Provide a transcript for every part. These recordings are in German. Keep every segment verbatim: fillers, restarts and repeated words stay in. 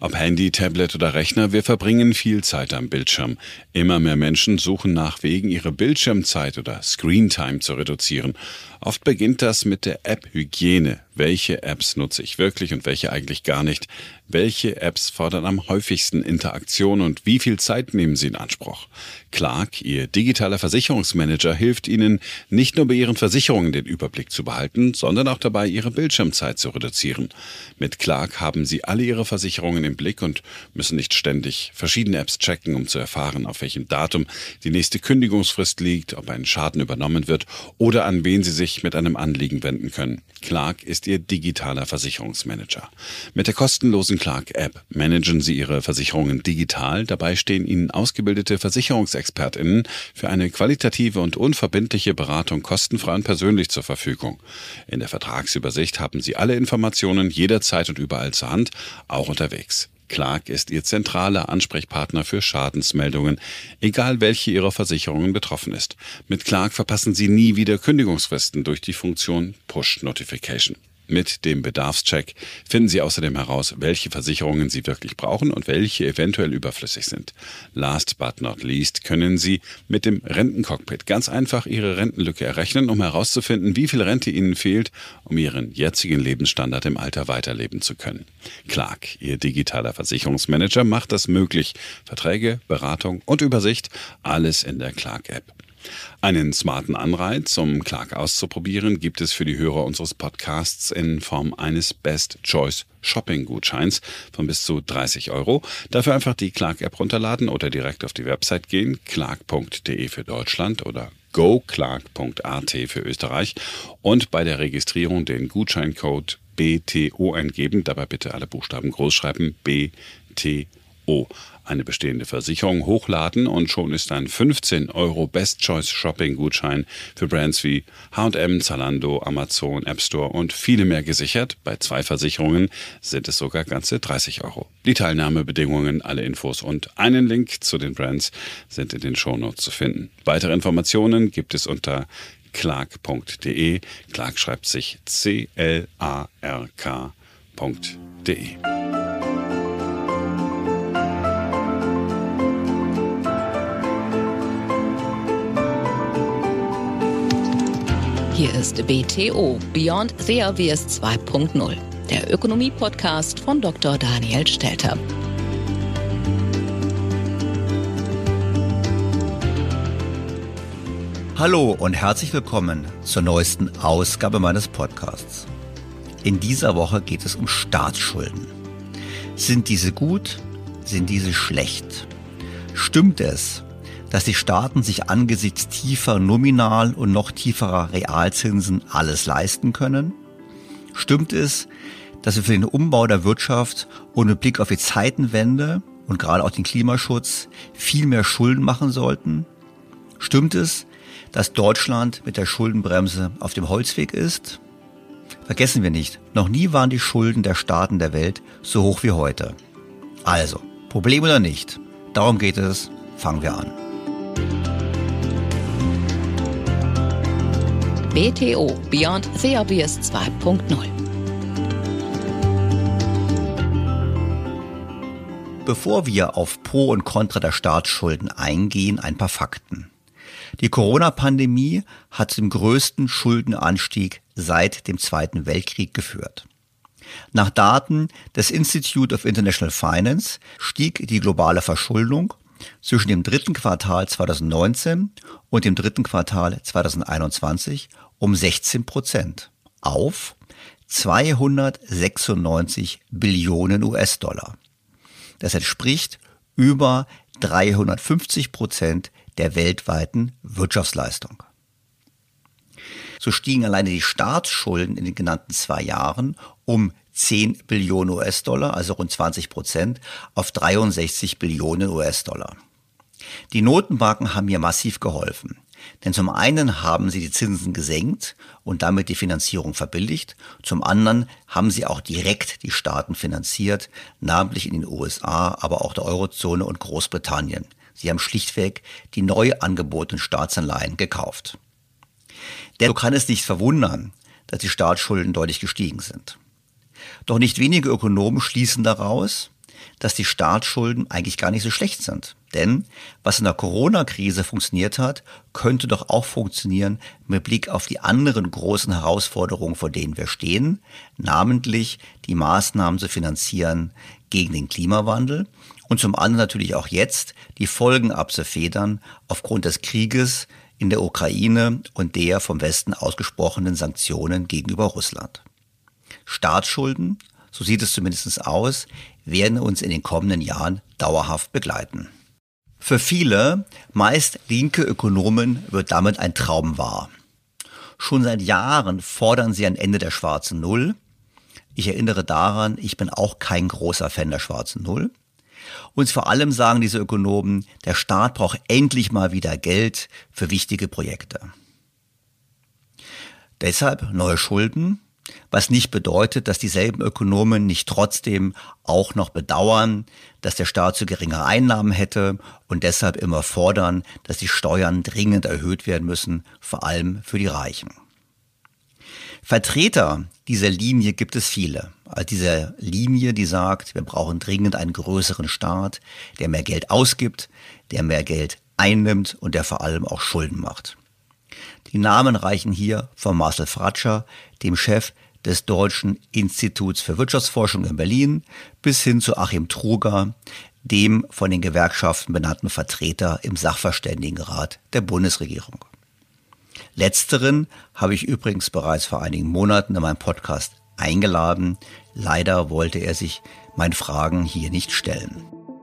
Ob Handy, Tablet oder Rechner, wir verbringen viel Zeit am Bildschirm. Immer mehr Menschen suchen nach Wegen, ihre Bildschirmzeit oder Screentime zu reduzieren. Oft beginnt das mit der App-Hygiene. Welche Apps nutze ich wirklich und welche eigentlich gar nicht? Welche Apps fordern am häufigsten Interaktion und wie viel Zeit nehmen sie in Anspruch? Clark, Ihr digitaler Versicherungsmanager, hilft Ihnen, nicht nur bei Ihren Versicherungen den Überblick zu behalten, sondern auch dabei, Ihre Bildschirmzeit zu reduzieren. Mit Clark haben Sie alle Ihre Versicherungen im Blick und müssen nicht ständig verschiedene Apps checken, um zu erfahren, auf welchem Datum die nächste Kündigungsfrist liegt, ob ein Schaden übernommen wird oder an wen Sie sich mit einem Anliegen wenden können. Clark ist Ihr digitaler Versicherungsmanager. Mit der kostenlosen Clark-App managen Sie Ihre Versicherungen digital. Dabei stehen Ihnen ausgebildete VersicherungsexpertInnen für eine qualitative und unverbindliche Beratung kostenfrei und persönlich zur Verfügung. In der Vertragsübersicht haben Sie alle Informationen jederzeit und überall zur Hand, auch unterwegs. Clark ist Ihr zentraler Ansprechpartner für Schadensmeldungen, egal welche Ihrer Versicherungen betroffen ist. Mit Clark verpassen Sie nie wieder Kündigungsfristen durch die Funktion Push Notification. Mit dem Bedarfscheck finden Sie außerdem heraus, welche Versicherungen Sie wirklich brauchen und welche eventuell überflüssig sind. Last but not least können Sie mit dem Rentencockpit ganz einfach Ihre Rentenlücke errechnen, um herauszufinden, wie viel Rente Ihnen fehlt, um Ihren jetzigen Lebensstandard im Alter weiterleben zu können. Clark, Ihr digitaler Versicherungsmanager, macht das möglich. Verträge, Beratung und Übersicht, alles in der Clark-App. Einen smarten Anreiz, um Clark auszuprobieren, gibt es für die Hörer unseres Podcasts in Form eines Best Choice Shopping-Gutscheins von bis zu dreißig Euro. Dafür einfach die Clark-App runterladen oder direkt auf die Website gehen, clark punkt de für Deutschland oder go clark punkt a t für Österreich und bei der Registrierung den Gutscheincode B T O eingeben. Dabei bitte alle Buchstaben groß schreiben, B T O. Eine bestehende Versicherung hochladen und schon ist ein fünfzehn Euro Best Choice Shopping Gutschein für Brands wie H und M, Zalando, Amazon, App Store und viele mehr gesichert. Bei zwei Versicherungen sind es sogar ganze dreißig Euro. Die Teilnahmebedingungen, alle Infos und einen Link zu den Brands sind in den Shownotes zu finden. Weitere Informationen gibt es unter clark punkt de. Clark schreibt sich C L A R K punkt de. Hier ist B T O, Beyond the Obvious zwei Punkt null, der Ökonomie-Podcast von Doktor Daniel Stelter. Hallo und herzlich willkommen zur neuesten Ausgabe meines Podcasts. In dieser Woche geht es um Staatsschulden. Sind diese gut? Sind diese schlecht? Stimmt es, dass die Staaten sich angesichts tiefer Nominal- und noch tieferer Realzinsen alles leisten können? Stimmt es, dass wir für den Umbau der Wirtschaft und mit Blick auf die Zeitenwende und gerade auch den Klimaschutz viel mehr Schulden machen sollten? Stimmt es, dass Deutschland mit der Schuldenbremse auf dem Holzweg ist? Vergessen wir nicht, noch nie waren die Schulden der Staaten der Welt so hoch wie heute. Also, Problem oder nicht? Darum geht es. Fangen wir an. B T O, Beyond the Obvious zwei Punkt null. Bevor wir auf Pro und Contra der Staatsschulden eingehen, ein paar Fakten. Die Corona-Pandemie hat zum größten Schuldenanstieg seit dem Zweiten Weltkrieg geführt. Nach Daten des Institute of International Finance stieg die globale Verschuldung zwischen dem dritten Quartal zweitausendneunzehn und dem dritten Quartal zweitausendeinundzwanzig um sechzehn Prozent auf zweihundertsechsundneunzig Billionen U S-Dollar. Das entspricht über dreihundertfünfzig Prozent der weltweiten Wirtschaftsleistung. So stiegen alleine die Staatsschulden in den genannten zwei Jahren um zehn Billionen U S-Dollar, also rund zwanzig Prozent, auf dreiundsechzig Billionen U S-Dollar. Die Notenbanken haben hier massiv geholfen. Denn zum einen haben sie die Zinsen gesenkt und damit die Finanzierung verbilligt. Zum anderen haben sie auch direkt die Staaten finanziert, namentlich in den U S A, aber auch der Eurozone und Großbritannien. Sie haben schlichtweg die neu angebotenen Staatsanleihen gekauft. Dennoch kann es nicht verwundern, dass die Staatsschulden deutlich gestiegen sind. Doch nicht wenige Ökonomen schließen daraus, dass die Staatsschulden eigentlich gar nicht so schlecht sind. Denn was in der Corona-Krise funktioniert hat, könnte doch auch funktionieren mit Blick auf die anderen großen Herausforderungen, vor denen wir stehen, namentlich die Maßnahmen zu finanzieren gegen den Klimawandel und zum anderen natürlich auch jetzt die Folgen abzufedern aufgrund des Krieges in der Ukraine und der vom Westen ausgesprochenen Sanktionen gegenüber Russland. Staatsschulden, so sieht es zumindest aus, werden uns in den kommenden Jahren dauerhaft begleiten. Für viele, meist linke Ökonomen, wird damit ein Traum wahr. Schon seit Jahren fordern sie ein Ende der schwarzen Null. Ich erinnere daran, ich bin auch kein großer Fan der schwarzen Null. Und vor allem sagen diese Ökonomen, der Staat braucht endlich mal wieder Geld für wichtige Projekte. Deshalb neue Schulden, was nicht bedeutet, dass dieselben Ökonomen nicht trotzdem auch noch bedauern, dass der Staat zu geringe Einnahmen hätte und deshalb immer fordern, dass die Steuern dringend erhöht werden müssen, vor allem für die Reichen. Vertreter dieser Linie gibt es viele. Also diese Linie, die sagt, wir brauchen dringend einen größeren Staat, der mehr Geld ausgibt, der mehr Geld einnimmt und der vor allem auch Schulden macht. Die Namen reichen hier von Marcel Fratscher, dem Chef des Deutschen Instituts für Wirtschaftsforschung in Berlin, bis hin zu Achim Truger, dem von den Gewerkschaften benannten Vertreter im Sachverständigenrat der Bundesregierung. Letzteren habe ich übrigens bereits vor einigen Monaten in meinem Podcast eingeladen. Leider wollte er sich meinen Fragen hier nicht stellen.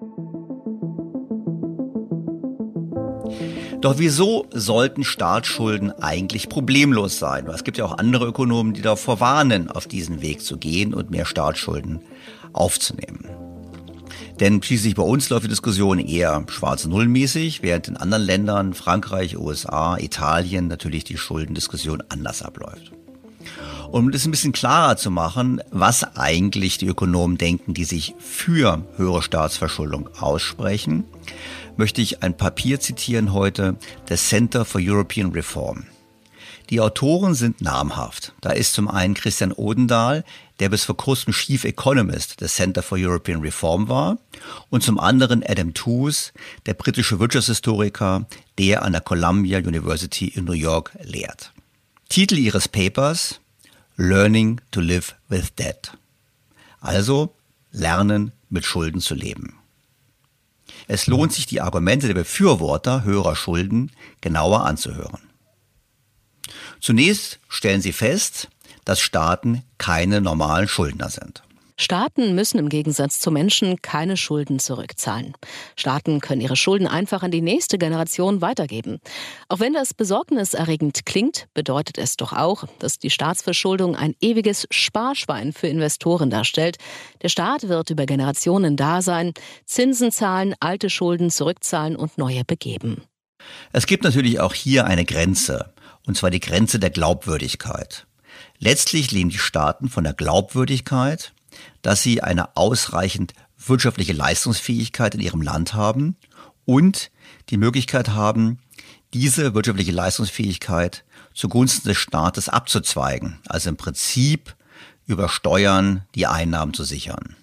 Doch wieso sollten Staatsschulden eigentlich problemlos sein? Es gibt ja auch andere Ökonomen, die davor warnen, auf diesen Weg zu gehen und mehr Staatsschulden aufzunehmen. Denn schließlich bei uns läuft die Diskussion eher schwarz-null-mäßig, während in anderen Ländern, Frankreich, U S A, Italien, natürlich die Schuldendiskussion anders abläuft. Um das ein bisschen klarer zu machen, was eigentlich die Ökonomen denken, die sich für höhere Staatsverschuldung aussprechen, möchte ich ein Papier zitieren heute des Center for European Reform. Die Autoren sind namhaft. Da ist zum einen Christian Odendahl, der bis vor kurzem Chief Economist des Center for European Reform war, und zum anderen Adam Tooze, der britische Wirtschaftshistoriker, der an der Columbia University in New York lehrt. Titel ihres Papers: Learning to live with debt. Also lernen, mit Schulden zu leben. Es lohnt sich, die Argumente der Befürworter höherer Schulden genauer anzuhören. Zunächst stellen sie fest, dass Staaten keine normalen Schuldner sind. Staaten müssen im Gegensatz zu Menschen keine Schulden zurückzahlen. Staaten können ihre Schulden einfach an die nächste Generation weitergeben. Auch wenn das besorgniserregend klingt, bedeutet es doch auch, dass die Staatsverschuldung ein ewiges Sparschwein für Investoren darstellt. Der Staat wird über Generationen da sein, Zinsen zahlen, alte Schulden zurückzahlen und neue begeben. Es gibt natürlich auch hier eine Grenze, und zwar die Grenze der Glaubwürdigkeit. Letztlich leben die Staaten von der Glaubwürdigkeit, dass sie eine ausreichend wirtschaftliche Leistungsfähigkeit in ihrem Land haben und die Möglichkeit haben, diese wirtschaftliche Leistungsfähigkeit zugunsten des Staates abzuzweigen, also im Prinzip über Steuern die Einnahmen zu sichern.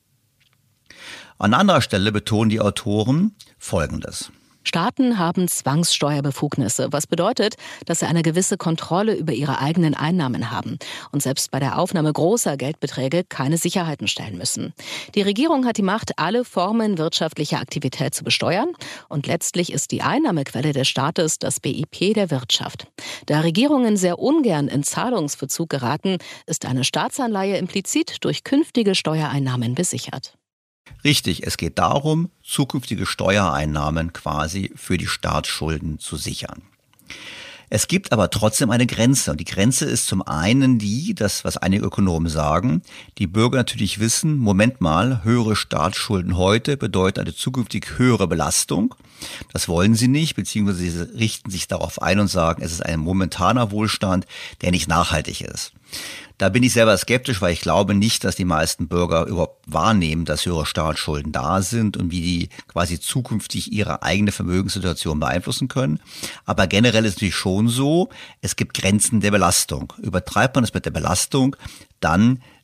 An anderer Stelle betonen die Autoren Folgendes. Staaten haben Zwangssteuerbefugnisse, was bedeutet, dass sie eine gewisse Kontrolle über ihre eigenen Einnahmen haben und selbst bei der Aufnahme großer Geldbeträge keine Sicherheiten stellen müssen. Die Regierung hat die Macht, alle Formen wirtschaftlicher Aktivität zu besteuern, und letztlich ist die Einnahmequelle des Staates das B I P der Wirtschaft. Da Regierungen sehr ungern in Zahlungsverzug geraten, ist eine Staatsanleihe implizit durch künftige Steuereinnahmen besichert. Richtig, es geht darum, zukünftige Steuereinnahmen quasi für die Staatsschulden zu sichern. Es gibt aber trotzdem eine Grenze, und die Grenze ist zum einen die, das, was einige Ökonomen sagen, die Bürger natürlich wissen, Moment mal, höhere Staatsschulden heute bedeuten eine zukünftig höhere Belastung. Das wollen sie nicht, beziehungsweise sie richten sich darauf ein und sagen, es ist ein momentaner Wohlstand, der nicht nachhaltig ist. Da bin ich selber skeptisch, weil ich glaube nicht, dass die meisten Bürger überhaupt wahrnehmen, dass höhere Staatsschulden da sind und wie die quasi zukünftig ihre eigene Vermögenssituation beeinflussen können. Aber generell ist es natürlich schon so, es gibt Grenzen der Belastung. Übertreibt man es mit der Belastung, dann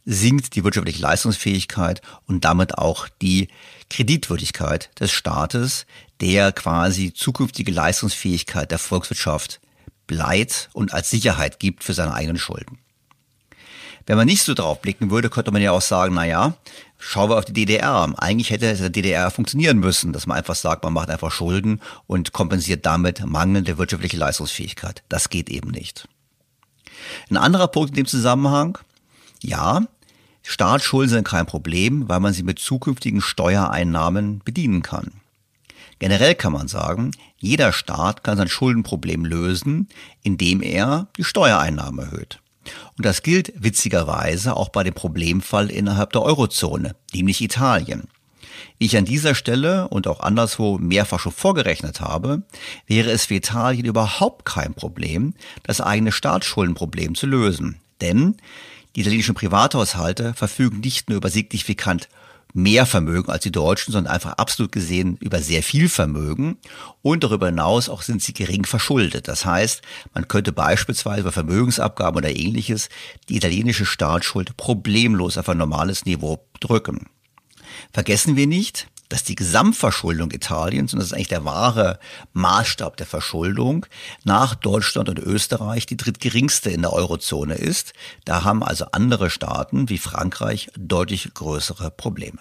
sinkt die wirtschaftliche Leistungsfähigkeit und damit auch die Kreditwürdigkeit des Staates, der quasi zukünftige Leistungsfähigkeit der Volkswirtschaft leiht und als Sicherheit gibt für seine eigenen Schulden. Wenn man nicht so drauf blicken würde, könnte man ja auch sagen, na ja, schauen wir auf die D D R. Eigentlich hätte es in der D D R funktionieren müssen, dass man einfach sagt, man macht einfach Schulden und kompensiert damit mangelnde wirtschaftliche Leistungsfähigkeit. Das geht eben nicht. Ein anderer Punkt in dem Zusammenhang, ja, Staatsschulden sind kein Problem, weil man sie mit zukünftigen Steuereinnahmen bedienen kann. Generell kann man sagen, jeder Staat kann sein Schuldenproblem lösen, indem er die Steuereinnahmen erhöht. Und das gilt witzigerweise auch bei dem Problemfall innerhalb der Eurozone, nämlich Italien. Wie ich an dieser Stelle und auch anderswo mehrfach schon vorgerechnet habe, wäre es für Italien überhaupt kein Problem, das eigene Staatsschuldenproblem zu lösen. Denn die italienischen Privathaushalte verfügen nicht nur über signifikant mehr Vermögen als die Deutschen, sondern einfach absolut gesehen über sehr viel Vermögen und darüber hinaus auch sind sie gering verschuldet. Das heißt, man könnte beispielsweise bei Vermögensabgaben oder ähnliches die italienische Staatsschuld problemlos auf ein normales Niveau drücken. Vergessen wir nicht, dass die Gesamtverschuldung Italiens, und das ist eigentlich der wahre Maßstab der Verschuldung, nach Deutschland und Österreich die drittgeringste in der Eurozone ist. Da haben also andere Staaten wie Frankreich deutlich größere Probleme.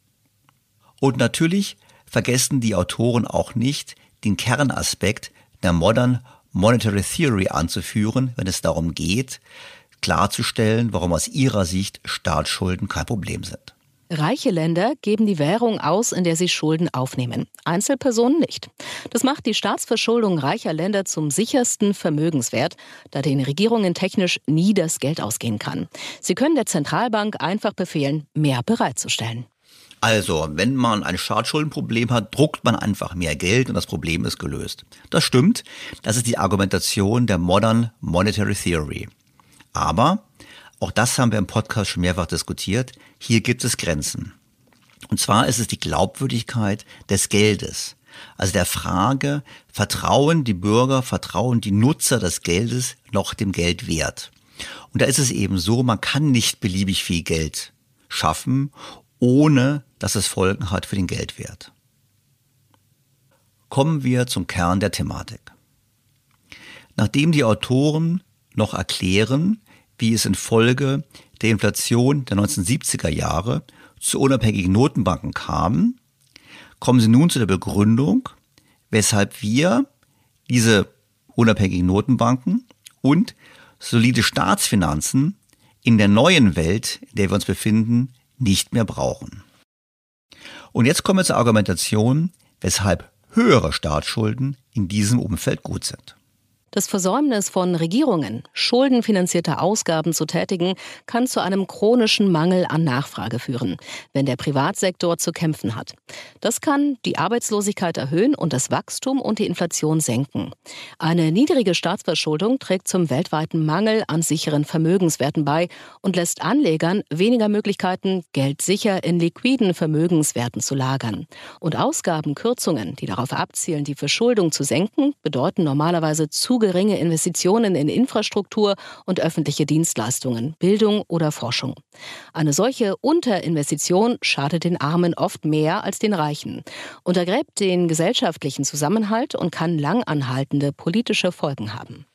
Und natürlich vergessen die Autoren auch nicht, den Kernaspekt der Modern Monetary Theory anzuführen, wenn es darum geht, klarzustellen, warum aus ihrer Sicht Staatsschulden kein Problem sind. Reiche Länder geben die Währung aus, in der sie Schulden aufnehmen. Einzelpersonen nicht. Das macht die Staatsverschuldung reicher Länder zum sichersten Vermögenswert, da den Regierungen technisch nie das Geld ausgehen kann. Sie können der Zentralbank einfach befehlen, mehr bereitzustellen. Also, wenn man ein Staatsschuldenproblem hat, druckt man einfach mehr Geld und das Problem ist gelöst. Das stimmt, das ist die Argumentation der Modern Monetary Theory. Aber auch das haben wir im Podcast schon mehrfach diskutiert. Hier gibt es Grenzen. Und zwar ist es die Glaubwürdigkeit des Geldes. Also der Frage, vertrauen die Bürger, vertrauen die Nutzer des Geldes noch dem Geldwert? Und da ist es eben so, man kann nicht beliebig viel Geld schaffen, ohne dass es Folgen hat für den Geldwert. Kommen wir zum Kern der Thematik. Nachdem die Autoren noch erklären, wie es infolge der Inflation der neunzehnhundertsiebziger Jahre zu unabhängigen Notenbanken kam, kommen sie nun zu der Begründung, weshalb wir diese unabhängigen Notenbanken und solide Staatsfinanzen in der neuen Welt, in der wir uns befinden, nicht mehr brauchen. Und jetzt kommen wir zur Argumentation, weshalb höhere Staatsschulden in diesem Umfeld gut sind. Das Versäumnis von Regierungen, schuldenfinanzierte Ausgaben zu tätigen, kann zu einem chronischen Mangel an Nachfrage führen, wenn der Privatsektor zu kämpfen hat. Das kann die Arbeitslosigkeit erhöhen und das Wachstum und die Inflation senken. Eine niedrige Staatsverschuldung trägt zum weltweiten Mangel an sicheren Vermögenswerten bei und lässt Anlegern weniger Möglichkeiten, Geld sicher in liquiden Vermögenswerten zu lagern. Und Ausgabenkürzungen, die darauf abzielen, die Verschuldung zu senken, bedeuten normalerweise zu geringe Investitionen in Infrastruktur und öffentliche Dienstleistungen, Bildung oder Forschung. Eine solche Unterinvestition schadet den Armen oft mehr als den Reichen, untergräbt den gesellschaftlichen Zusammenhalt und kann langanhaltende politische Folgen haben.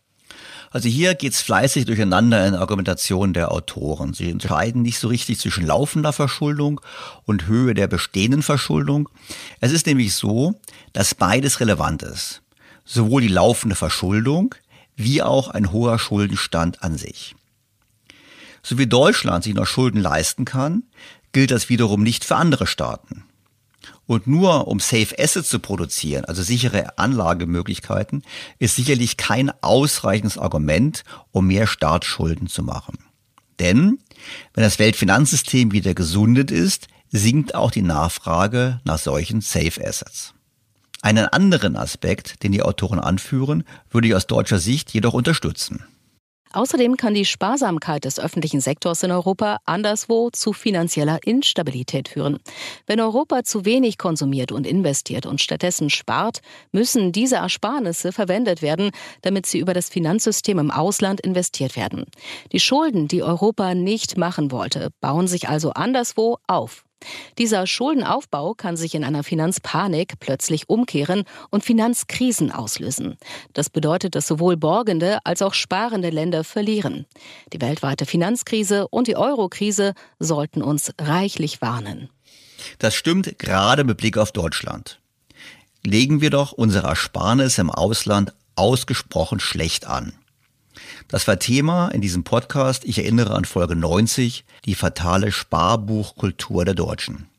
Also hier geht's fleißig durcheinander in der Argumentation der Autoren. Sie entscheiden nicht so richtig zwischen laufender Verschuldung und Höhe der bestehenden Verschuldung. Es ist nämlich so, dass beides relevant ist. Sowohl die laufende Verschuldung wie auch ein hoher Schuldenstand an sich. So wie Deutschland sich noch Schulden leisten kann, gilt das wiederum nicht für andere Staaten. Und nur um Safe Assets zu produzieren, also sichere Anlagemöglichkeiten, ist sicherlich kein ausreichendes Argument, um mehr Staatsschulden zu machen. Denn wenn das Weltfinanzsystem wieder gesundet ist, sinkt auch die Nachfrage nach solchen Safe Assets. Einen anderen Aspekt, den die Autoren anführen, würde ich aus deutscher Sicht jedoch unterstützen. Außerdem kann die Sparsamkeit des öffentlichen Sektors in Europa anderswo zu finanzieller Instabilität führen. Wenn Europa zu wenig konsumiert und investiert und stattdessen spart, müssen diese Ersparnisse verwendet werden, damit sie über das Finanzsystem im Ausland investiert werden. Die Schulden, die Europa nicht machen wollte, bauen sich also anderswo auf. Dieser Schuldenaufbau kann sich in einer Finanzpanik plötzlich umkehren und Finanzkrisen auslösen. Das bedeutet, dass sowohl borgende als auch sparende Länder verlieren. Die weltweite Finanzkrise und die Eurokrise sollten uns reichlich warnen. Das stimmt gerade mit Blick auf Deutschland. Legen wir doch unsere Ersparnisse im Ausland ausgesprochen schlecht an. Das war Thema in diesem Podcast, ich erinnere an Folge neunzig, die fatale Sparbuchkultur der Deutschen.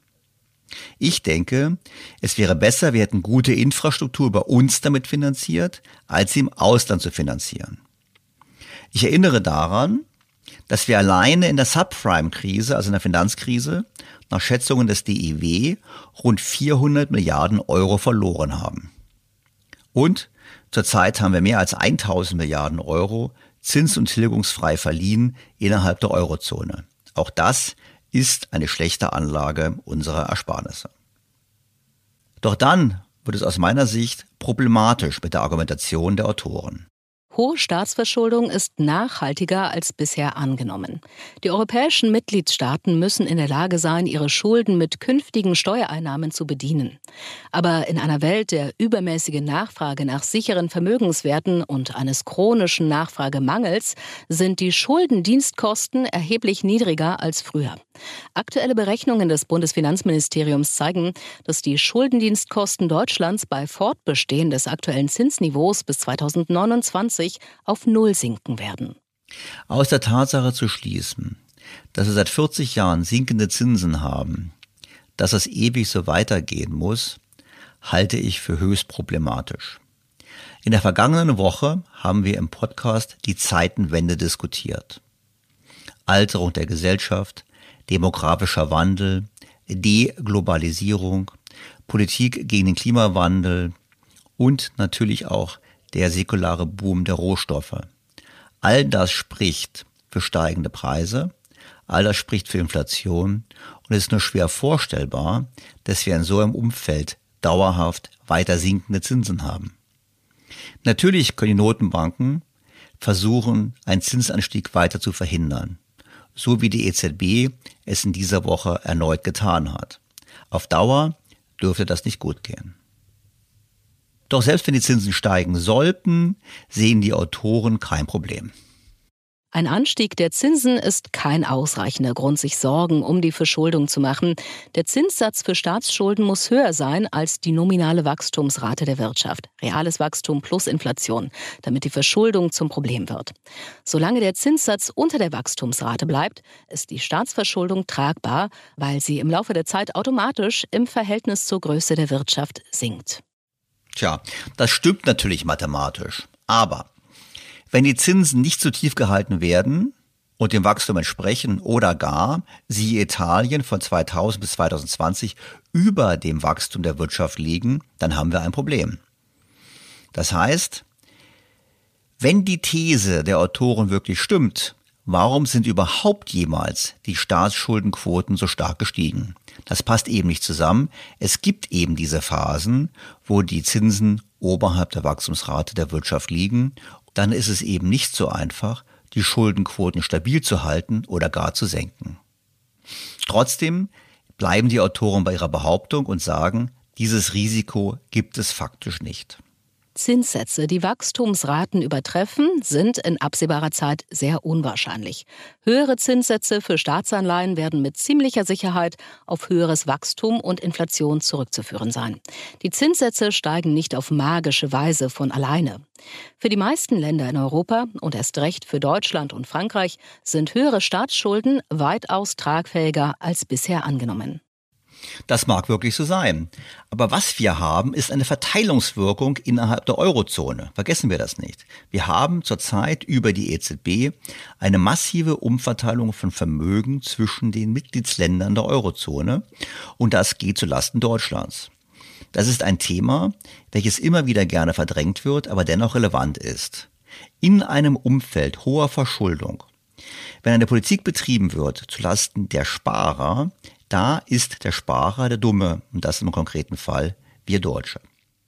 Ich denke, es wäre besser, wir hätten gute Infrastruktur bei uns damit finanziert, als sie im Ausland zu finanzieren. Ich erinnere daran, dass wir alleine in der Subprime-Krise, also in der Finanzkrise, nach Schätzungen des D I W rund vierhundert Milliarden Euro verloren haben. Und zurzeit haben wir mehr als tausend Milliarden Euro zins- und tilgungsfrei verliehen innerhalb der Eurozone. Auch das ist eine schlechte Anlage unserer Ersparnisse. Doch dann wird es aus meiner Sicht problematisch mit der Argumentation der Autoren. Hohe Staatsverschuldung ist nachhaltiger als bisher angenommen. Die europäischen Mitgliedstaaten müssen in der Lage sein, ihre Schulden mit künftigen Steuereinnahmen zu bedienen. Aber in einer Welt der übermäßigen Nachfrage nach sicheren Vermögenswerten und eines chronischen Nachfragemangels sind die Schuldendienstkosten erheblich niedriger als früher. Aktuelle Berechnungen des Bundesfinanzministeriums zeigen, dass die Schuldendienstkosten Deutschlands bei Fortbestehen des aktuellen Zinsniveaus bis zweitausendneunundzwanzig auf Null sinken werden. Aus der Tatsache zu schließen, dass wir seit vierzig Jahren sinkende Zinsen haben, dass es ewig so weitergehen muss, halte ich für höchst problematisch. In der vergangenen Woche haben wir im Podcast die Zeitenwende diskutiert. Alterung der Gesellschaft, demografischer Wandel, Deglobalisierung, Politik gegen den Klimawandel und natürlich auch der säkulare Boom der Rohstoffe. All das spricht für steigende Preise, all das spricht für Inflation und es ist nur schwer vorstellbar, dass wir in so einem Umfeld dauerhaft weiter sinkende Zinsen haben. Natürlich können die Notenbanken versuchen, einen Zinsanstieg weiter zu verhindern, so wie die E Z B es in dieser Woche erneut getan hat. Auf Dauer dürfte das nicht gut gehen. Doch selbst wenn die Zinsen steigen sollten, sehen die Autoren kein Problem. Ein Anstieg der Zinsen ist kein ausreichender Grund, sich Sorgen um die Verschuldung zu machen. Der Zinssatz für Staatsschulden muss höher sein als die nominale Wachstumsrate der Wirtschaft, reales Wachstum plus Inflation, damit die Verschuldung zum Problem wird. Solange der Zinssatz unter der Wachstumsrate bleibt, ist die Staatsverschuldung tragbar, weil sie im Laufe der Zeit automatisch im Verhältnis zur Größe der Wirtschaft sinkt. Tja, das stimmt natürlich mathematisch, aber wenn die Zinsen nicht zu tief gehalten werden und dem Wachstum entsprechen oder gar, siehe Italien von zweitausend bis zweitausendzwanzig, über dem Wachstum der Wirtschaft liegen, dann haben wir ein Problem. Das heißt, wenn die These der Autoren wirklich stimmt, warum sind überhaupt jemals die Staatsschuldenquoten so stark gestiegen? Das passt eben nicht zusammen. Es gibt eben diese Phasen, wo die Zinsen oberhalb der Wachstumsrate der Wirtschaft liegen. Dann ist es eben nicht so einfach, die Schuldenquoten stabil zu halten oder gar zu senken. Trotzdem bleiben die Autoren bei ihrer Behauptung und sagen, dieses Risiko gibt es faktisch nicht. Zinssätze, die Wachstumsraten übertreffen, sind in absehbarer Zeit sehr unwahrscheinlich. Höhere Zinssätze für Staatsanleihen werden mit ziemlicher Sicherheit auf höheres Wachstum und Inflation zurückzuführen sein. Die Zinssätze steigen nicht auf magische Weise von alleine. Für die meisten Länder in Europa und erst recht für Deutschland und Frankreich sind höhere Staatsschulden weitaus tragfähiger als bisher angenommen. Das mag wirklich so sein. Aber was wir haben, ist eine Verteilungswirkung innerhalb der Eurozone. Vergessen wir das nicht. Wir haben zurzeit über die E Z B eine massive Umverteilung von Vermögen zwischen den Mitgliedsländern der Eurozone. Und das geht zulasten Deutschlands. Das ist ein Thema, welches immer wieder gerne verdrängt wird, aber dennoch relevant ist. In einem Umfeld hoher Verschuldung, wenn eine Politik betrieben wird zulasten der Sparer, da ist der Sparer der Dumme, und das im konkreten Fall wir Deutsche.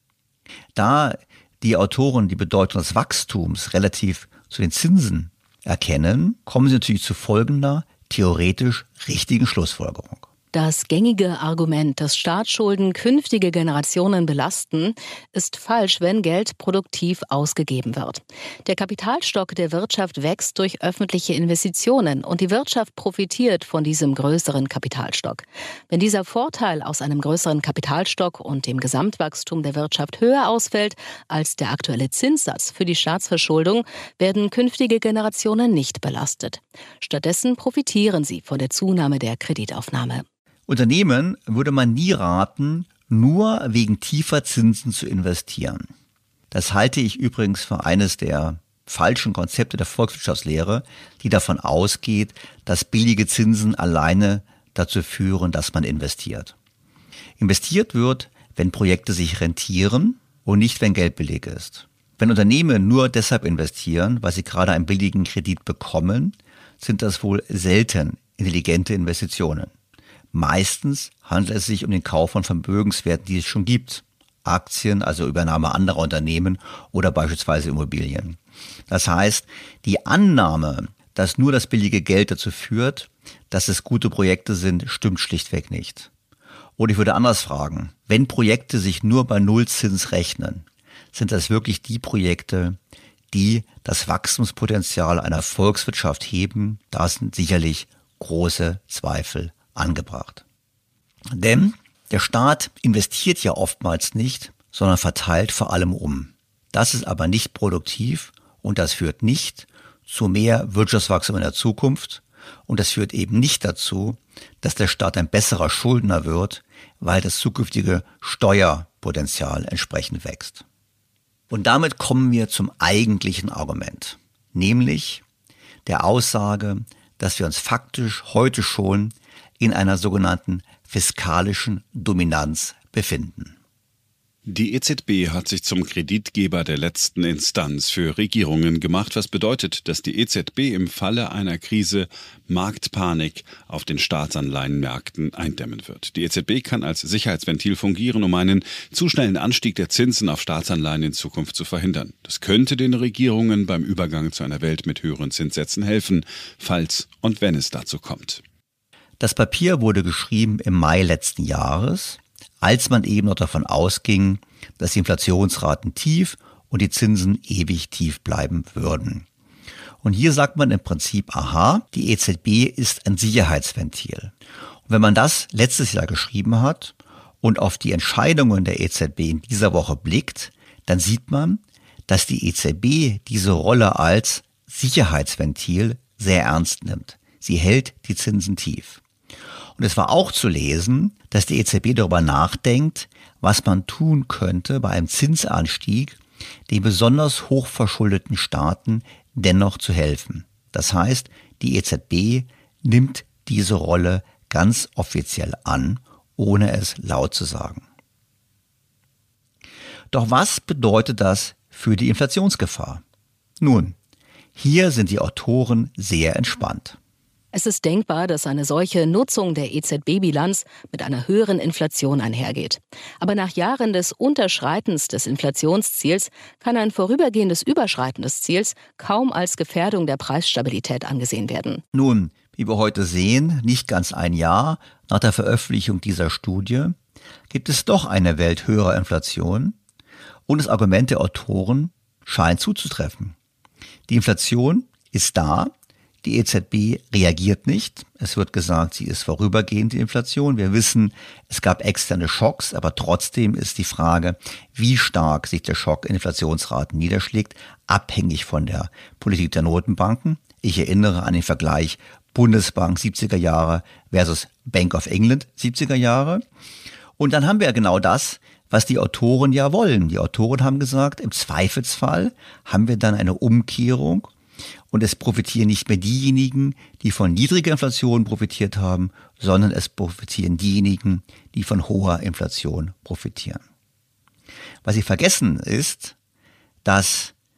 Da die Autoren die Bedeutung des Wachstums relativ zu den Zinsen erkennen, kommen sie natürlich zu folgender theoretisch richtigen Schlussfolgerung. Das gängige Argument, dass Staatsschulden künftige Generationen belasten, ist falsch, wenn Geld produktiv ausgegeben wird. Der Kapitalstock der Wirtschaft wächst durch öffentliche Investitionen und die Wirtschaft profitiert von diesem größeren Kapitalstock. Wenn dieser Vorteil aus einem größeren Kapitalstock und dem Gesamtwachstum der Wirtschaft höher ausfällt als der aktuelle Zinssatz für die Staatsverschuldung, werden künftige Generationen nicht belastet. Stattdessen profitieren sie von der Zunahme der Kreditaufnahme. Unternehmen würde man nie raten, nur wegen tiefer Zinsen zu investieren. Das halte ich übrigens für eines der falschen Konzepte der Volkswirtschaftslehre, die davon ausgeht, dass billige Zinsen alleine dazu führen, dass man investiert. Investiert wird, wenn Projekte sich rentieren und nicht, wenn Geld billig ist. Wenn Unternehmen nur deshalb investieren, weil sie gerade einen billigen Kredit bekommen, sind das wohl selten intelligente Investitionen. Meistens handelt es sich um den Kauf von Vermögenswerten, die es schon gibt. Aktien, also Übernahme anderer Unternehmen oder beispielsweise Immobilien. Das heißt, die Annahme, dass nur das billige Geld dazu führt, dass es gute Projekte sind, stimmt schlichtweg nicht. Oder ich würde anders fragen, wenn Projekte sich nur bei Nullzins rechnen, sind das wirklich die Projekte, die das Wachstumspotenzial einer Volkswirtschaft heben? Da sind sicherlich große Zweifel angebracht. Denn der Staat investiert ja oftmals nicht, sondern verteilt vor allem um. Das ist aber nicht produktiv und das führt nicht zu mehr Wirtschaftswachstum in der Zukunft und das führt eben nicht dazu, dass der Staat ein besserer Schuldner wird, weil das zukünftige Steuerpotenzial entsprechend wächst. Und damit kommen wir zum eigentlichen Argument, nämlich der Aussage, dass wir uns faktisch heute schon in einer sogenannten fiskalischen Dominanz befinden. Die E Z B hat sich zum Kreditgeber der letzten Instanz für Regierungen gemacht, was bedeutet, dass die E Z B im Falle einer Krise Marktpanik auf den Staatsanleihenmärkten eindämmen wird. Die E Z B kann als Sicherheitsventil fungieren, um einen zu schnellen Anstieg der Zinsen auf Staatsanleihen in Zukunft zu verhindern. Das könnte den Regierungen beim Übergang zu einer Welt mit höheren Zinssätzen helfen, falls und wenn es dazu kommt. Das Papier wurde geschrieben im Mai letzten Jahres, als man eben noch davon ausging, dass die Inflationsraten tief und die Zinsen ewig tief bleiben würden. Und hier sagt man im Prinzip, aha, die E Z B ist ein Sicherheitsventil. Und wenn man das letztes Jahr geschrieben hat und auf die Entscheidungen der E Z B in dieser Woche blickt, dann sieht man, dass die E Z B diese Rolle als Sicherheitsventil sehr ernst nimmt. Sie hält die Zinsen tief. Und es war auch zu lesen, dass die E Z B darüber nachdenkt, was man tun könnte bei einem Zinsanstieg, den besonders hochverschuldeten Staaten dennoch zu helfen. Das heißt, die E Z B nimmt diese Rolle ganz offiziell an, ohne es laut zu sagen. Doch was bedeutet das für die Inflationsgefahr? Nun, hier sind die Autoren sehr entspannt. Es ist denkbar, dass eine solche Nutzung der E Z B-Bilanz mit einer höheren Inflation einhergeht. Aber nach Jahren des Unterschreitens des Inflationsziels kann ein vorübergehendes Überschreiten des Ziels kaum als Gefährdung der Preisstabilität angesehen werden. Nun, wie wir heute sehen, nicht ganz ein Jahr nach der Veröffentlichung dieser Studie, gibt es doch eine Welt höherer Inflation und das Argument der Autoren scheint zuzutreffen. Die Inflation ist da. Die E Z B reagiert nicht. Es wird gesagt, sie ist vorübergehend, die Inflation. Wir wissen, es gab externe Schocks, aber trotzdem ist die Frage, wie stark sich der Schock in Inflationsraten niederschlägt, abhängig von der Politik der Notenbanken. Ich erinnere an den Vergleich Bundesbank siebziger Jahre versus Bank of England siebziger Jahre. Und dann haben wir genau das, was die Autoren ja wollen. Die Autoren haben gesagt, im Zweifelsfall haben wir dann eine Umkehrung. Und es profitieren nicht mehr diejenigen, die von niedriger Inflation profitiert haben, sondern es profitieren diejenigen, die von hoher Inflation profitieren. Was sie vergessen ist, dass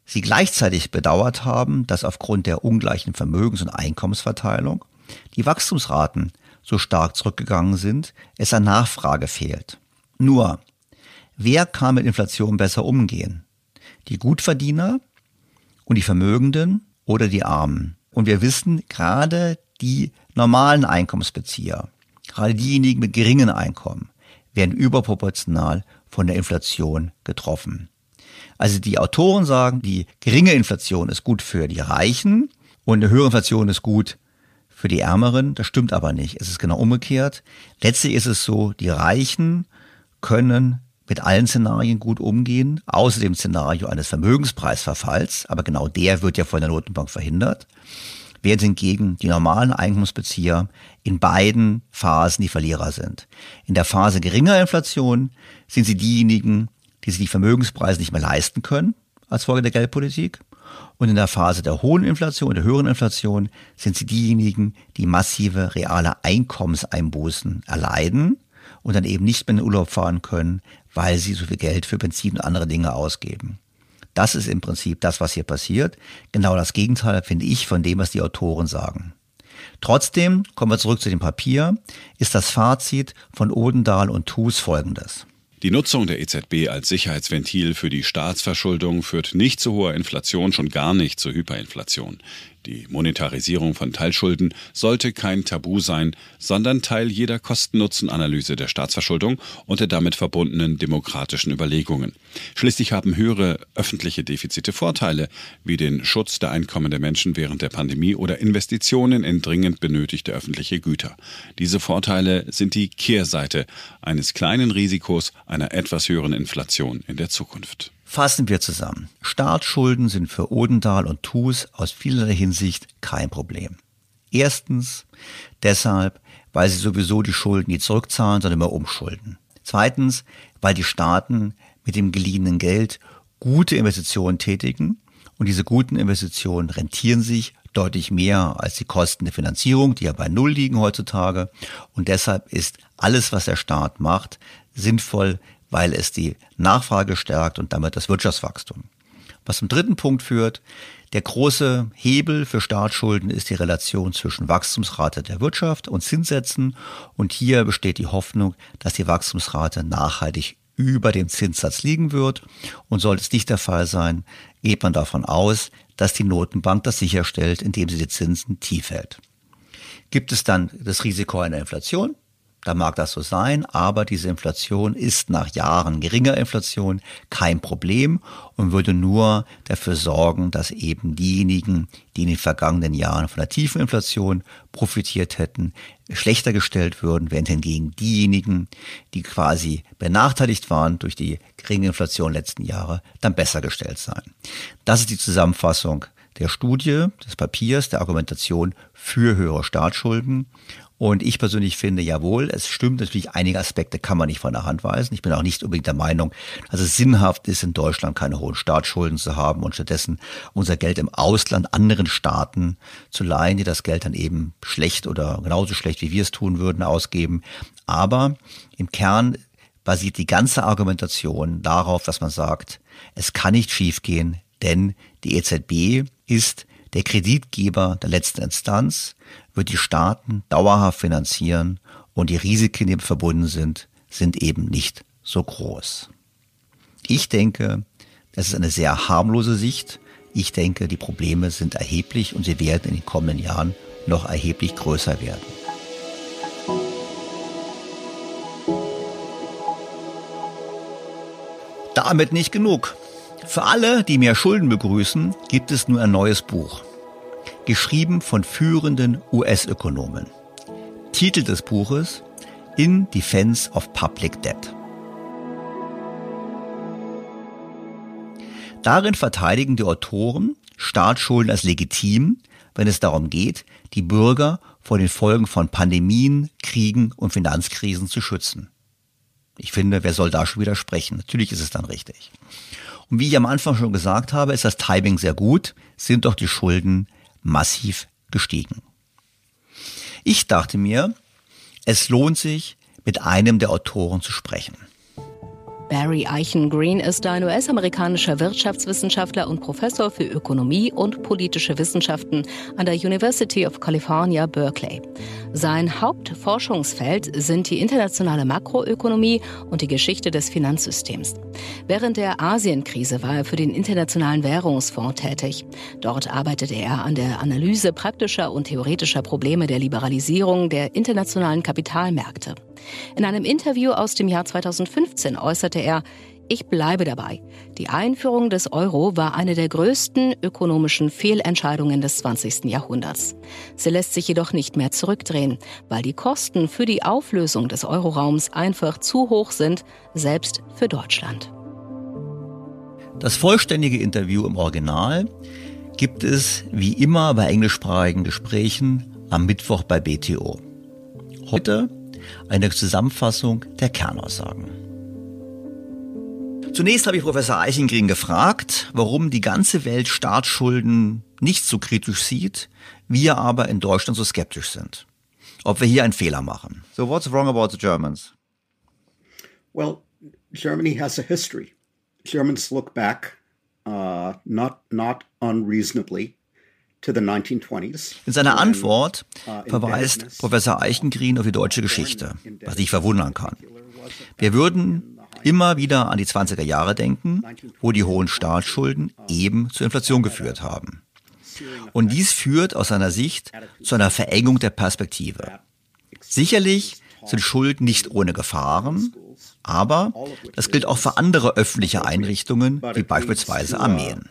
sie gleichzeitig bedauert haben, dass aufgrund der ungleichen Vermögens- und Einkommensverteilung die Wachstumsraten so stark zurückgegangen sind, es an Nachfrage fehlt. Nur, wer kann mit Inflation besser umgehen? Die Gutverdiener und die Vermögenden oder die Armen? Und wir wissen, gerade die normalen Einkommensbezieher, gerade diejenigen mit geringen Einkommen, werden überproportional von der Inflation getroffen. Also die Autoren sagen, die geringe Inflation ist gut für die Reichen und eine höhere Inflation ist gut für die Ärmeren. Das stimmt aber nicht. Es ist genau umgekehrt. Letztlich ist es so, die Reichen können mit allen Szenarien gut umgehen, außer dem Szenario eines Vermögenspreisverfalls, aber genau der wird ja von der Notenbank verhindert, während hingegen die normalen Einkommensbezieher in beiden Phasen die Verlierer sind. In der Phase geringer Inflation sind sie diejenigen, die sich die Vermögenspreise nicht mehr leisten können als Folge der Geldpolitik. Und in der Phase der hohen Inflation, der höheren Inflation, sind sie diejenigen, die massive reale Einkommenseinbußen erleiden und dann eben nicht mehr in den Urlaub fahren können, weil sie so viel Geld für Benzin und andere Dinge ausgeben. Das ist im Prinzip das, was hier passiert. Genau das Gegenteil, finde ich, von dem, was die Autoren sagen. Trotzdem, kommen wir zurück zu dem Papier, ist das Fazit von Odendahl und Thus folgendes. Die Nutzung der E Z B als Sicherheitsventil für die Staatsverschuldung führt nicht zu hoher Inflation, schon gar nicht zur Hyperinflation. Die Monetarisierung von Teilschulden sollte kein Tabu sein, sondern Teil jeder Kosten-Nutzen-Analyse der Staatsverschuldung und der damit verbundenen demokratischen Überlegungen. Schließlich haben höhere öffentliche Defizite Vorteile, wie den Schutz der Einkommen der Menschen während der Pandemie oder Investitionen in dringend benötigte öffentliche Güter. Diese Vorteile sind die Kehrseite eines kleinen Risikos einer etwas höheren Inflation in der Zukunft. Fassen wir zusammen. Staatsschulden sind für Odendahl und Thus aus vielerlei Hinsicht kein Problem. Erstens deshalb, weil sie sowieso die Schulden nie zurückzahlen, sondern immer umschulden. Zweitens, weil die Staaten mit dem geliehenen Geld gute Investitionen tätigen und diese guten Investitionen rentieren sich deutlich mehr als die Kosten der Finanzierung, die ja bei Null liegen heutzutage. Und deshalb ist alles, was der Staat macht, sinnvoll, weil es die Nachfrage stärkt und damit das Wirtschaftswachstum. Was zum dritten Punkt führt, der große Hebel für Staatsschulden ist die Relation zwischen Wachstumsrate der Wirtschaft und Zinssätzen. Und hier besteht die Hoffnung, dass die Wachstumsrate nachhaltig über dem Zinssatz liegen wird. Und sollte es nicht der Fall sein, geht man davon aus, dass die Notenbank das sicherstellt, indem sie die Zinsen tief hält. Gibt es dann das Risiko einer Inflation? Da mag das so sein, aber diese Inflation ist nach Jahren geringer Inflation kein Problem und würde nur dafür sorgen, dass eben diejenigen, die in den vergangenen Jahren von der tiefen Inflation profitiert hätten, schlechter gestellt würden, während hingegen diejenigen, die quasi benachteiligt waren durch die geringe Inflation letzten Jahre, dann besser gestellt seien. Das ist die Zusammenfassung der Studie, des Papiers, der Argumentation für höhere Staatsschulden. Und ich persönlich finde, jawohl, es stimmt natürlich, einige Aspekte kann man nicht von der Hand weisen. Ich bin auch nicht unbedingt der Meinung, dass es sinnhaft ist, in Deutschland keine hohen Staatsschulden zu haben und stattdessen unser Geld im Ausland anderen Staaten zu leihen, die das Geld dann eben schlecht oder genauso schlecht, wie wir es tun würden, ausgeben. Aber im Kern basiert die ganze Argumentation darauf, dass man sagt, es kann nicht schiefgehen, denn die E Z B ist der Kreditgeber der letzten Instanz, wird die Staaten dauerhaft finanzieren und die Risiken, die verbunden sind, sind eben nicht so groß. Ich denke, das ist eine sehr harmlose Sicht. Ich denke, die Probleme sind erheblich und sie werden in den kommenden Jahren noch erheblich größer werden. Damit nicht genug. Für alle, die mehr Schulden begrüßen, gibt es nun ein neues Buch. Geschrieben von führenden U S-Ökonomen. Titel des Buches: In Defense of Public Debt. Darin verteidigen die Autoren Staatsschulden als legitim, wenn es darum geht, die Bürger vor den Folgen von Pandemien, Kriegen und Finanzkrisen zu schützen. Ich finde, wer soll da schon widersprechen? Natürlich ist es dann richtig. Und wie ich am Anfang schon gesagt habe, ist das Timing sehr gut, sind doch die Schulden massiv gestiegen. Ich dachte mir, es lohnt sich, mit einem der Autoren zu sprechen. Barry Eichengreen ist ein U S-amerikanischer Wirtschaftswissenschaftler und Professor für Ökonomie und politische Wissenschaften an der University of California, Berkeley. Sein Hauptforschungsfeld sind die internationale Makroökonomie und die Geschichte des Finanzsystems. Während der Asienkrise war er für den Internationalen Währungsfonds tätig. Dort arbeitete er an der Analyse praktischer und theoretischer Probleme der Liberalisierung der internationalen Kapitalmärkte. In einem Interview aus dem Jahr zweitausendfünfzehn äußerte er: Ich bleibe dabei. Die Einführung des Euro war eine der größten ökonomischen Fehlentscheidungen des zwanzigsten Jahrhunderts. Sie lässt sich jedoch nicht mehr zurückdrehen, weil die Kosten für die Auflösung des Euroraums einfach zu hoch sind, selbst für Deutschland. Das vollständige Interview im Original gibt es wie immer bei englischsprachigen Gesprächen am Mittwoch bei B T O. Heute eine Zusammenfassung der Kernaussagen. Zunächst habe ich Professor Eichengreen gefragt, warum die ganze Welt Staatsschulden nicht so kritisch sieht, wir aber in Deutschland so skeptisch sind. Ob wir hier einen Fehler machen. So what's wrong about the Germans? Well, Germany has a history. Germans look back, uh, not not unreasonably, to the nineteen twenties. In seiner Antwort verweist Professor Eichengreen auf die deutsche Geschichte, was ich verwundern kann. Wir würden immer wieder an die zwanziger Jahre denken, wo die hohen Staatsschulden eben zur Inflation geführt haben. Und dies führt aus seiner Sicht zu einer Verengung der Perspektive. Sicherlich sind Schulden nicht ohne Gefahren, aber das gilt auch für andere öffentliche Einrichtungen, wie beispielsweise Armeen.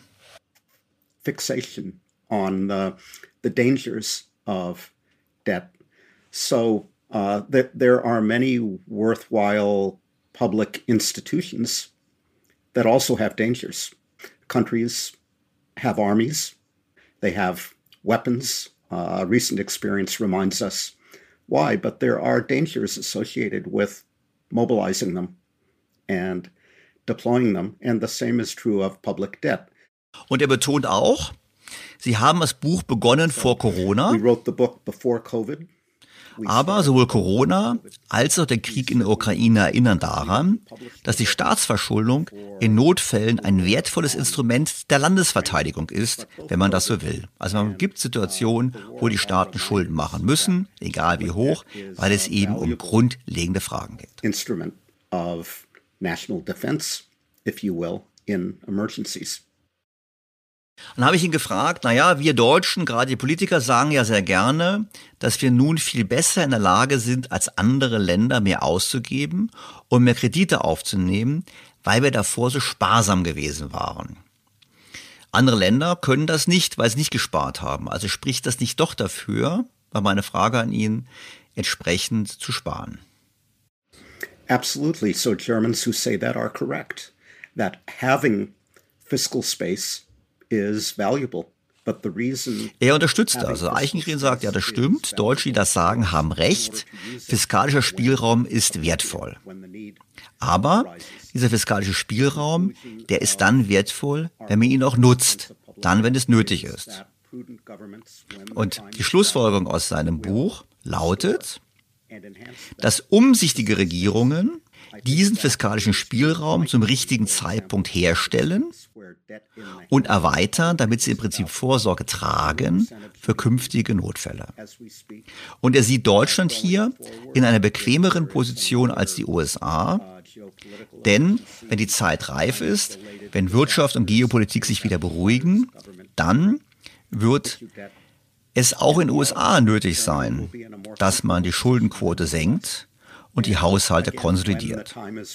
Fixation on the, the dangers of debt. So uh, th- there are many worthwhile public institutions that also have dangers. Countries have armies. They have weapons. Uh, recent experience reminds us why, but there are dangers associated with mobilizing them and deploying them. And the same is true of public debt. Und er betont auch, Sie haben das Buch begonnen vor Corona, We wrote the book before COVID. aber sowohl Corona als auch der Krieg in der Ukraine erinnern daran, dass die Staatsverschuldung in Notfällen ein wertvolles Instrument der Landesverteidigung ist, wenn man das so will. Also man gibt Situationen, wo die Staaten Schulden machen müssen, egal wie hoch, weil es eben um grundlegende Fragen geht. Instrument of national defense, if you will, in emergencies. Dann habe ich ihn gefragt, naja, wir Deutschen, gerade die Politiker, sagen ja sehr gerne, dass wir nun viel besser in der Lage sind, als andere Länder mehr auszugeben und mehr Kredite aufzunehmen, weil wir davor so sparsam gewesen waren. Andere Länder können das nicht, weil sie nicht gespart haben. Also spricht das nicht doch dafür, war meine Frage an ihn, entsprechend zu sparen. Absolutely. So Germans who say that are correct, that having fiscal space is valuable. But the reason er unterstützt das. Also Eichengreen sagt, ja, das stimmt. Deutsche, die das sagen, haben recht. Fiskalischer Spielraum ist wertvoll. Aber dieser fiskalische Spielraum, der ist dann wertvoll, wenn man ihn auch nutzt. Dann, wenn es nötig ist. Und die Schlussfolgerung aus seinem Buch lautet, dass umsichtige Regierungen diesen fiskalischen Spielraum zum richtigen Zeitpunkt herstellen und erweitern, damit sie im Prinzip Vorsorge tragen für künftige Notfälle. Und er sieht Deutschland hier in einer bequemeren Position als die U S A, denn wenn die Zeit reif ist, wenn Wirtschaft und Geopolitik sich wieder beruhigen, dann wird es auch in den U S A nötig sein, dass man die Schuldenquote senkt und die Haushalte konsolidiert.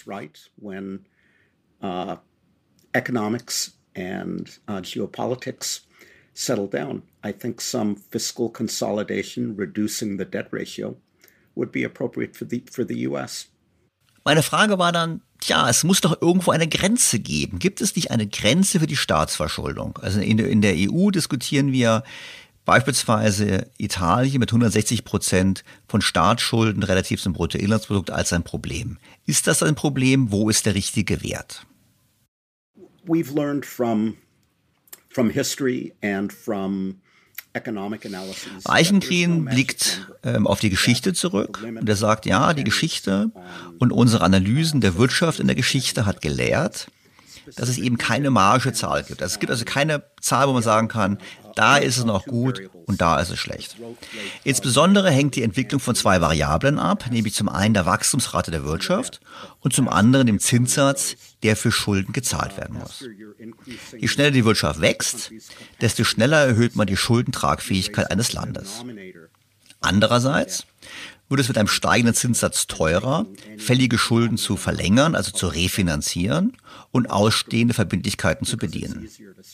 Economics and uh, geopolitics settle down. I think some fiscal consolidation, reducing the debt ratio, would be appropriate for the for the U S. Meine Frage war dann, tja, es muss doch irgendwo eine Grenze geben. Gibt es nicht eine Grenze für die Staatsverschuldung? Also in, in der E U diskutieren wir beispielsweise Italien mit hundertsechzig Prozent von Staatsschulden relativ zum Bruttoinlandsprodukt als ein Problem. Ist das ein Problem? Wo ist der richtige Wert? We've learned from from history and from Eichengreen blickt ähm, auf die Geschichte zurück und er sagt, ja, die Geschichte und unsere Analysen der Wirtschaft in der Geschichte hat gelehrt, dass es eben keine magische Zahl gibt. Also es gibt also keine Zahl, wo man sagen kann, da ist es noch gut und da ist es schlecht. Insbesondere hängt die Entwicklung von zwei Variablen ab, nämlich zum einen der Wachstumsrate der Wirtschaft und zum anderen dem Zinssatz, der für Schulden gezahlt werden muss. Je schneller die Wirtschaft wächst, desto schneller erhöht man die Schuldentragfähigkeit eines Landes. Andererseits wird es mit einem steigenden Zinssatz teurer, fällige Schulden zu verlängern, also zu refinanzieren und ausstehende Verbindlichkeiten zu bedienen.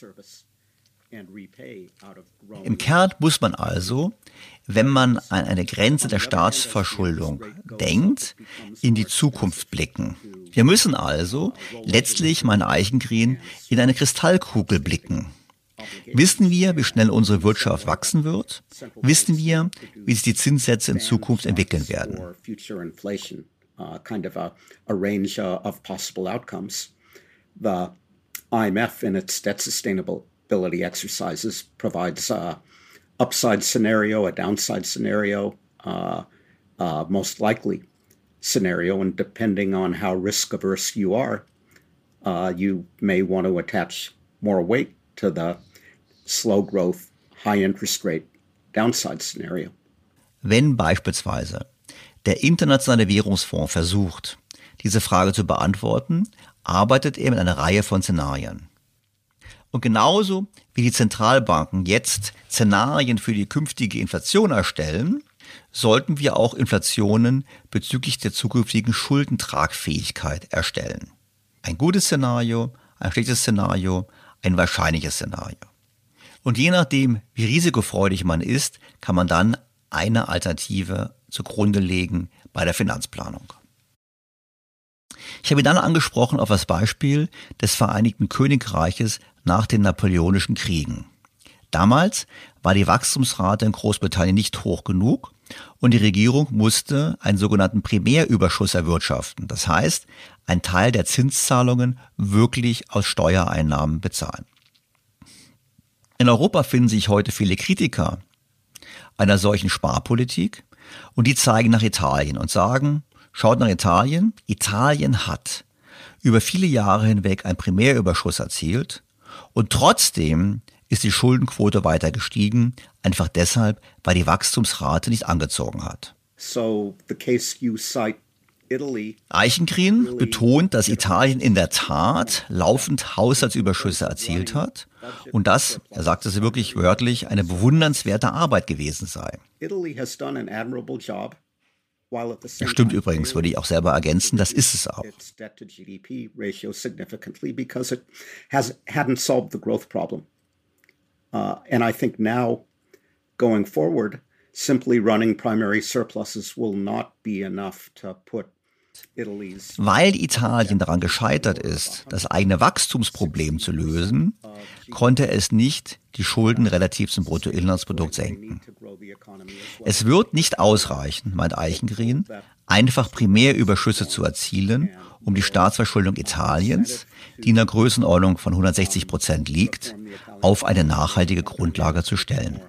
Im Kern muss man also, wenn man an eine Grenze der Staatsverschuldung denkt, in die Zukunft blicken. Wir müssen also letztlich, mein Eichengreen, in eine Kristallkugel blicken. Wissen wir, wie schnell unsere Wirtschaft wachsen wird? Wissen wir, wie sich die Zinssätze in Zukunft entwickeln werden? The I M F in its debt sustainability exercises provides a upside scenario, a downside scenario, uh, uh, most likely scenario, and depending on how risk averse you are, uh, you may want to attach more weight to the slow growth, high interest rate downside scenario. Wenn beispielsweise der Internationale Währungsfonds versucht, diese Frage zu beantworten, arbeitet er mit einer Reihe von Szenarien. Und genauso wie die Zentralbanken jetzt Szenarien für die künftige Inflation erstellen, sollten wir auch Inflationen bezüglich der zukünftigen Schuldentragfähigkeit erstellen. Ein gutes Szenario, ein schlechtes Szenario, ein wahrscheinliches Szenario. Und je nachdem, wie risikofreudig man ist, kann man dann eine Alternative zugrunde legen bei der Finanzplanung. Ich habe dann angesprochen auf das Beispiel des Vereinigten Königreiches nach den Napoleonischen Kriegen. Damals war die Wachstumsrate in Großbritannien nicht hoch genug und die Regierung musste einen sogenannten Primärüberschuss erwirtschaften. Das heißt, einen Teil der Zinszahlungen wirklich aus Steuereinnahmen bezahlen. In Europa finden sich heute viele Kritiker einer solchen Sparpolitik und die zeigen nach Italien und sagen, schaut nach Italien. Italien hat über viele Jahre hinweg einen Primärüberschuss erzielt und trotzdem ist die Schuldenquote weiter gestiegen, einfach deshalb, weil die Wachstumsrate nicht angezogen hat. So the case you cite Italy. Eichengreen betont, dass Italien in der Tat laufend Haushaltsüberschüsse erzielt hat und dass, er sagt es wirklich wörtlich, eine bewundernswerte Arbeit gewesen sei. Italy has done an admirable job. Das stimmt übrigens, würde ich auch selber ergänzen, das ist es auch. Its debt to G D P ratio significantly because it has hadn't solved the growth problem. Uh, and I think now, going forward, simply running primary surpluses will not be enough to put Italy's. Weil Italien daran gescheitert ist, das eigene Wachstumsproblem zu lösen, konnte es nicht die Schulden relativ zum Bruttoinlandsprodukt senken. Es wird nicht ausreichen, meint Eichengreen, einfach Primärüberschüsse zu erzielen, um die Staatsverschuldung Italiens, die in der Größenordnung von hundertsechzig Prozent liegt, auf eine nachhaltige Grundlage zu stellen.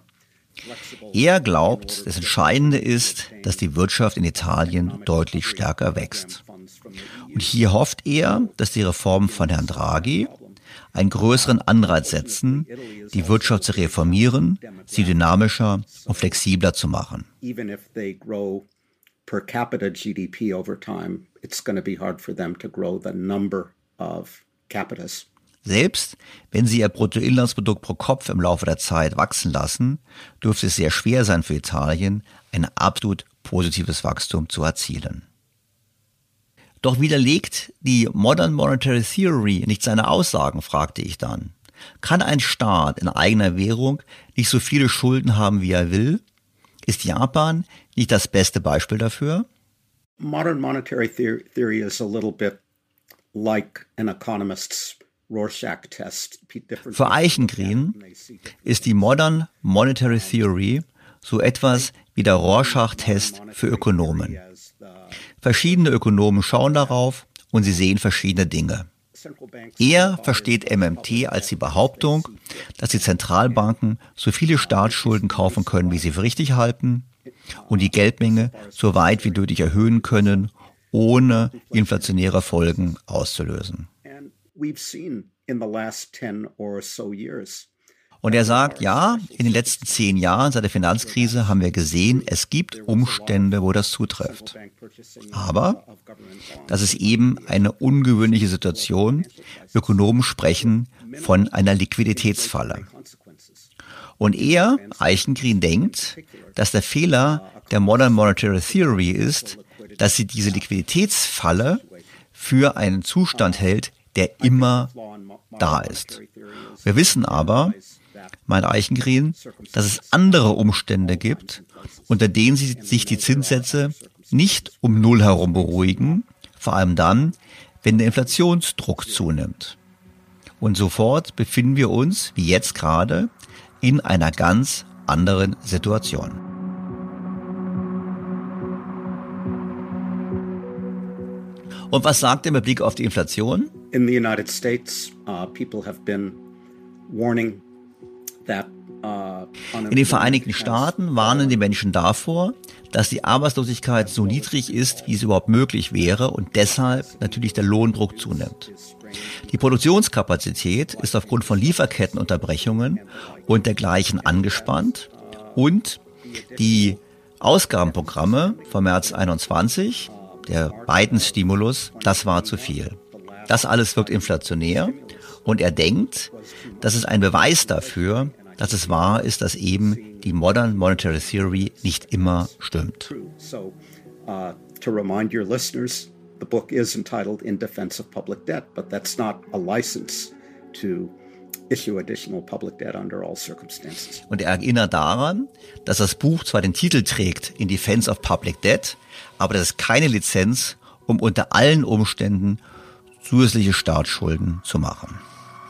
Er glaubt, das Entscheidende ist, dass die Wirtschaft in Italien deutlich stärker wächst. Und hier hofft er, dass die Reformen von Herrn Draghi einen größeren Anreiz setzen, die Wirtschaft zu reformieren, sie dynamischer und flexibler zu machen. Even if they grow per capita G D P over time, it's going to be hard for them to grow the number of capitas. Selbst wenn sie ihr Bruttoinlandsprodukt pro Kopf im Laufe der Zeit wachsen lassen, dürfte es sehr schwer sein für Italien, ein absolut positives Wachstum zu erzielen. Doch widerlegt die Modern Monetary Theory nicht seine Aussagen, fragte ich dann. Kann ein Staat in eigener Währung nicht so viele Schulden haben, wie er will? Ist Japan nicht das beste Beispiel dafür? Modern monetary theory is a little bit like an economist's Rorschach test. Für Eichengreen ist die Modern Monetary Theory so etwas wie der Rorschach-Test für Ökonomen. Verschiedene Ökonomen schauen darauf und sie sehen verschiedene Dinge. Er versteht M M T als die Behauptung, dass die Zentralbanken so viele Staatsschulden kaufen können, wie sie für richtig halten, und die Geldmenge so weit wie nötig erhöhen können, ohne inflationäre Folgen auszulösen. Und er sagt, ja, in den letzten zehn Jahren seit der Finanzkrise haben wir gesehen, es gibt Umstände, wo das zutrifft. Aber das ist eben eine ungewöhnliche Situation. Ökonomen sprechen von einer Liquiditätsfalle. Und er, Eichengreen, denkt, dass der Fehler der Modern Monetary Theory ist, dass sie diese Liquiditätsfalle für einen Zustand hält, der immer da ist. Wir wissen aber, meint Eichengreen, dass es andere Umstände gibt, unter denen sich die Zinssätze nicht um Null herum beruhigen, vor allem dann, wenn der Inflationsdruck zunimmt. Und sofort befinden wir uns, wie jetzt gerade, in einer ganz anderen Situation. Und was sagt er mit Blick auf die Inflation? In the United States, uh, people have been warning that uh, in den Vereinigten Staaten warnen die Menschen davor, dass die Arbeitslosigkeit so niedrig ist, wie es überhaupt möglich wäre und deshalb natürlich der Lohndruck zunimmt. Die Produktionskapazität ist aufgrund von Lieferkettenunterbrechungen und dergleichen angespannt und die Ausgabenprogramme vom März einundzwanzig, der Biden-Stimulus, das war zu viel. Das alles wirkt inflationär und er denkt, das ist ein Beweis dafür, dass es wahr ist, dass eben die Modern Monetary Theory nicht immer stimmt. So, uh, to remind your listeners, the book is entitled In Defense of Public Debt, but that's not a license to issue additional public debt under all circumstances. Und er erinnert daran, dass das Buch zwar den Titel trägt In Defense of Public Debt, aber das ist keine Lizenz, um unter allen Umständen zusätzliche Staatsschulden zu machen.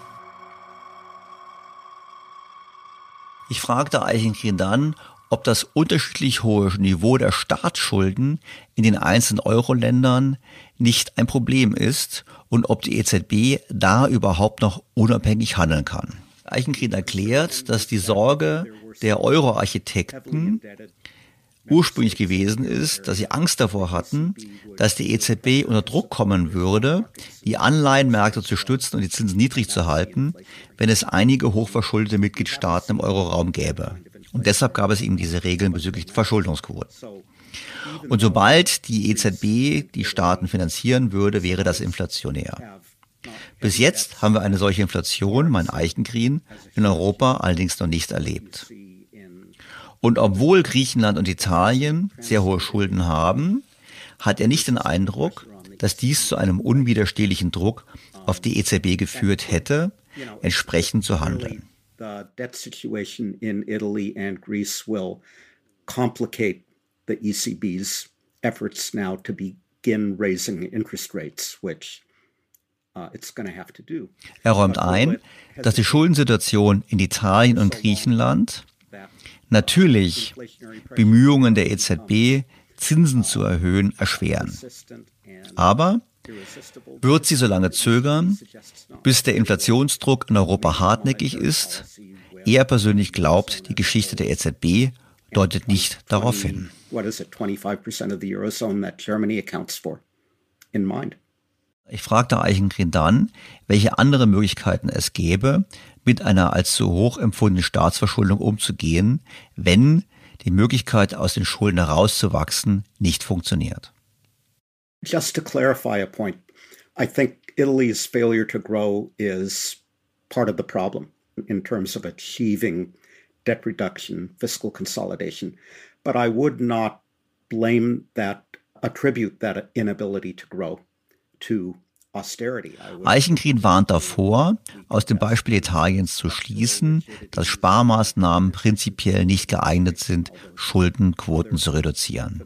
Ich fragte Eichengreen dann, ob das unterschiedlich hohe Niveau der Staatsschulden in den einzelnen Euro-Ländern nicht ein Problem ist und ob die E Z B da überhaupt noch unabhängig handeln kann. Eichengreen erklärt, dass die Sorge der Euro-Architekten ursprünglich gewesen ist, dass sie Angst davor hatten, dass die E Z B unter Druck kommen würde, die Anleihenmärkte zu stützen und die Zinsen niedrig zu halten, wenn es einige hochverschuldete Mitgliedstaaten im Euroraum gäbe. Und deshalb gab es eben diese Regeln bezüglich der Verschuldungsquoten. Und sobald die E Z B die Staaten finanzieren würde, wäre das inflationär. Bis jetzt haben wir eine solche Inflation, mein Eichengreen, in Europa allerdings noch nicht erlebt. Und obwohl Griechenland und Italien sehr hohe Schulden haben, hat er nicht den Eindruck, dass dies zu einem unwiderstehlichen Druck auf die E Z B geführt hätte, entsprechend zu handeln. The debt situation in Italy and Greece will complicate the E C B's efforts now to begin raising interest rates, which uh, it's going to have to do. Er räumt ein, dass die Schuldensituation in Italien und Griechenland natürlich Bemühungen der E Z B, Zinsen zu erhöhen, erschweren. Aber wird sie so lange zögern, bis der Inflationsdruck in Europa hartnäckig ist? Er persönlich glaubt, die Geschichte der E Z B deutet nicht darauf hin. Ich fragte Eichengreen dann, welche andere Möglichkeiten es gäbe, mit einer als zu hoch empfundenen Staatsverschuldung umzugehen, wenn die Möglichkeit, aus den Schulden herauszuwachsen, nicht funktioniert. Just to clarify a point, I think Italy's failure to grow is part of the problem in terms of achieving debt reduction, fiscal consolidation. But I would not blame that, attribute that inability to grow to austerity. Eichengreen warnt davor, aus dem Beispiel Italiens zu schließen, dass Sparmaßnahmen prinzipiell nicht geeignet sind, Schuldenquoten zu reduzieren.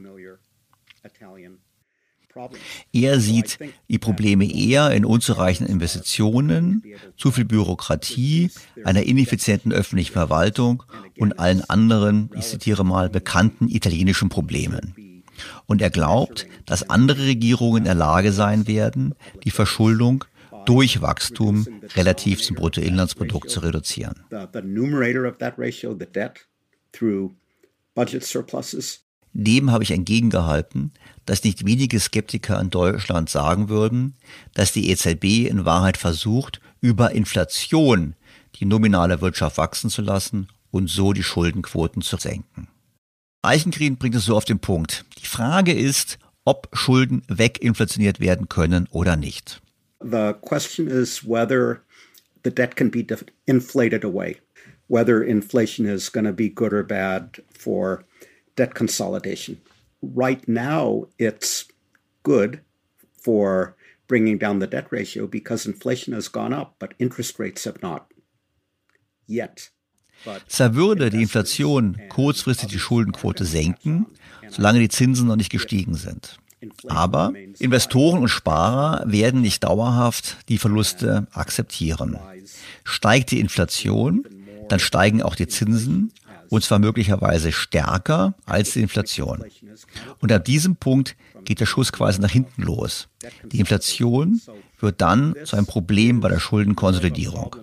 Er sieht die Probleme eher in unzureichenden Investitionen, zu viel Bürokratie, einer ineffizienten öffentlichen Verwaltung und allen anderen, ich zitiere mal, bekannten italienischen Problemen. Und er glaubt, dass andere Regierungen in der Lage sein werden, die Verschuldung durch Wachstum relativ zum Bruttoinlandsprodukt zu reduzieren. Dem habe ich entgegengehalten, dass nicht wenige Skeptiker in Deutschland sagen würden, dass die E Z B in Wahrheit versucht, über Inflation die nominale Wirtschaft wachsen zu lassen und so die Schuldenquoten zu senken. Eichengreen bringt es so auf den Punkt. Die Frage ist, ob Schulden weginflationiert werden können oder nicht. The question is whether the debt can be inflated away, whether inflation is going to be good or bad for debt consolidation. Right now, it's good for bringing down the debt ratio because inflation has gone up, but interest rates have not yet. Zwar würde die Inflation kurzfristig die Schuldenquote senken, solange die Zinsen noch nicht gestiegen sind. Aber Investoren und Sparer werden nicht dauerhaft die Verluste akzeptieren. Steigt die Inflation, dann steigen auch die Zinsen, und zwar möglicherweise stärker als die Inflation. Und ab diesem Punkt geht der Schuss quasi nach hinten los. Die Inflation wird dann zu einem Problem bei der Schuldenkonsolidierung.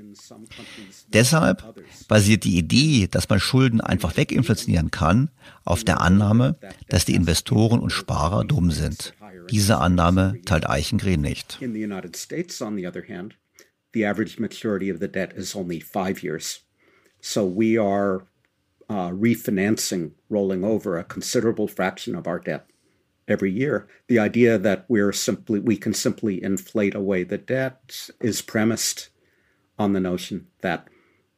Deshalb basiert die Idee, dass man Schulden einfach weginflationieren kann, auf der Annahme, dass die Investoren und Sparer dumm sind. Diese Annahme teilt Eichengreen nicht. In the United States, on the other hand, the average maturity of the debt is only five years. So we are uh, refinancing, rolling over a considerable fraction of our debt every year. The idea that we're simply we can simply inflate away the debt is premised on the notion that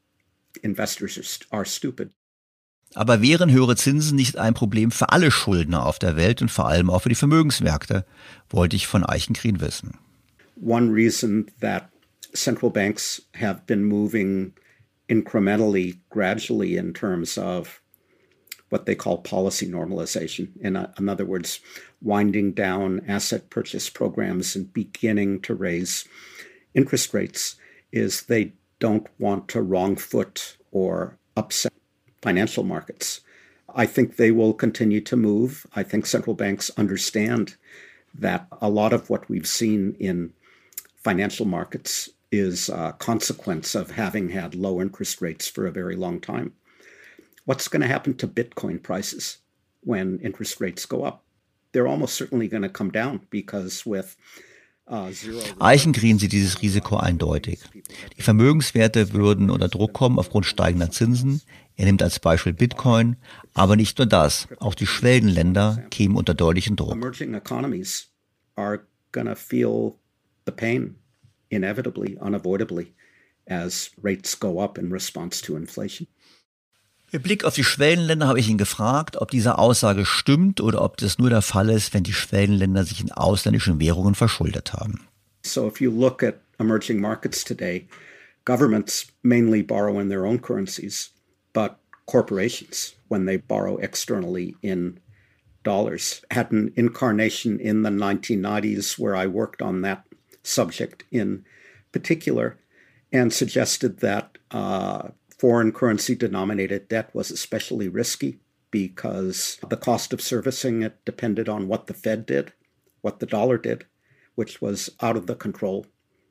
investors are stupid. Aber wären höhere Zinsen nicht ein Problem für alle Schuldner auf der Welt und vor allem auch für die Vermögensmärkte, wollte ich von Eichengreen wissen. One reason that central banks have been moving incrementally, gradually in terms of what they call policy normalization. In, uh, in other words, winding down asset purchase programs and beginning to raise interest rates is they don't want to wrong foot or upset financial markets. I think they will continue to move. I think central banks understand that a lot of what we've seen in financial markets is a consequence of having had low interest rates for a very long time. What's going to happen to Bitcoin prices when interest rates go up? They're almost certainly going to come down because with Eichengreen sieht dieses Risiko eindeutig. Die Vermögenswerte würden unter Druck kommen aufgrund steigender Zinsen. Er nimmt als Beispiel Bitcoin, aber nicht nur das. Auch die Schwellenländer kämen unter deutlichen Druck. Emerging economies are going to feel the pain inevitably, unavoidably, as rates go up in response to inflation. Mit Blick auf die Schwellenländer habe ich ihn gefragt, ob diese Aussage stimmt oder ob das nur der Fall ist, wenn die Schwellenländer sich in ausländischen Währungen verschuldet haben. So if you look at emerging markets today, governments mainly borrow in their own currencies, but corporations, when they borrow externally in dollars, had an incarnation in the nineteen nineties where I worked on that subject in particular and suggested that uh, foreign currency denominated debt was especially risky because the cost of servicing it depended on what the Fed did, what the dollar did, which was out of the control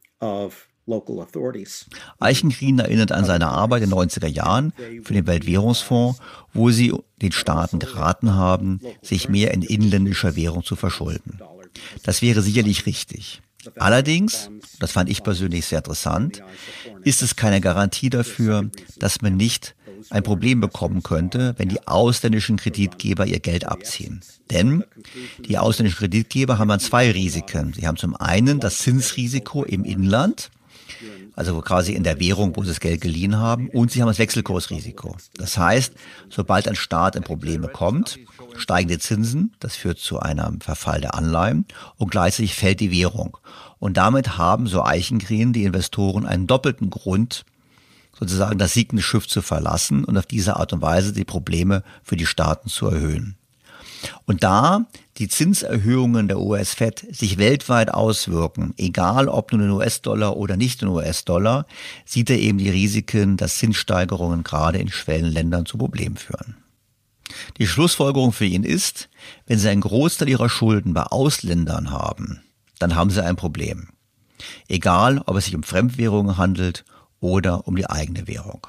of local authorities. Eichengreen erinnert an seine Arbeit in den neunziger Jahren für den Weltwährungsfonds, wo sie den Staaten geraten haben, sich mehr in inländischer Währung zu verschulden. Das wäre sicherlich richtig. Allerdings, das fand ich persönlich sehr interessant, ist es keine Garantie dafür, dass man nicht ein Problem bekommen könnte, wenn die ausländischen Kreditgeber ihr Geld abziehen. Denn die ausländischen Kreditgeber haben dann zwei Risiken. Sie haben zum einen das Zinsrisiko im Inland, also quasi in der Währung, wo sie das Geld geliehen haben, und sie haben das Wechselkursrisiko. Das heißt, sobald ein Staat in Probleme kommt, steigen die Zinsen, das führt zu einem Verfall der Anleihen und gleichzeitig fällt die Währung. Und damit haben, so Eichengreen, die Investoren einen doppelten Grund, sozusagen das sinkende Schiff zu verlassen und auf diese Art und Weise die Probleme für die Staaten zu erhöhen. Und da die Zinserhöhungen der U S-Fed sich weltweit auswirken, egal ob nun in U S-Dollar oder nicht in U S-Dollar, sieht er eben die Risiken, dass Zinssteigerungen gerade in Schwellenländern zu Problemen führen. Die Schlussfolgerung für ihn ist, wenn Sie einen Großteil Ihrer Schulden bei Ausländern haben, dann haben Sie ein Problem. Egal, ob es sich um Fremdwährungen handelt oder um die eigene Währung.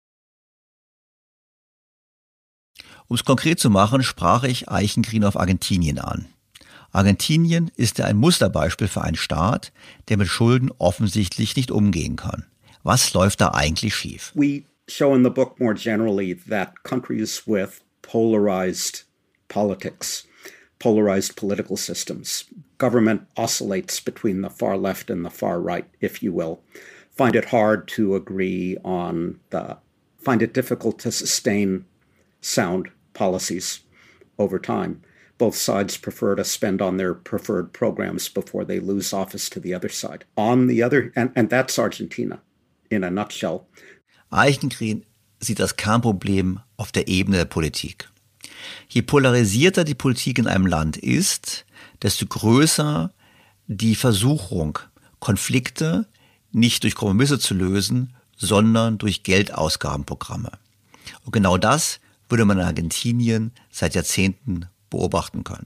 Um es konkret zu machen, sprach ich Eichengreen auf Argentinien an. Argentinien ist ja ein Musterbeispiel für einen Staat, der mit Schulden offensichtlich nicht umgehen kann. Was läuft da eigentlich schief? We show in the book more generally that countries with polarized politics, polarized political systems, government oscillates between the far left and the far right, if you will, find it hard to agree on the, find it difficult to sustain sound policies over time. Both sides prefer to spend on their preferred programs before they lose office to the other side. On the other, and, and that's Argentina in a nutshell. Eichengreen sieht das Kernproblem auf der Ebene der Politik. Je polarisierter die Politik in einem Land ist, desto größer die Versuchung, Konflikte nicht durch Kompromisse zu lösen, sondern durch Geldausgabenprogramme. Und genau das würde man in Argentinien seit Jahrzehnten beobachten können.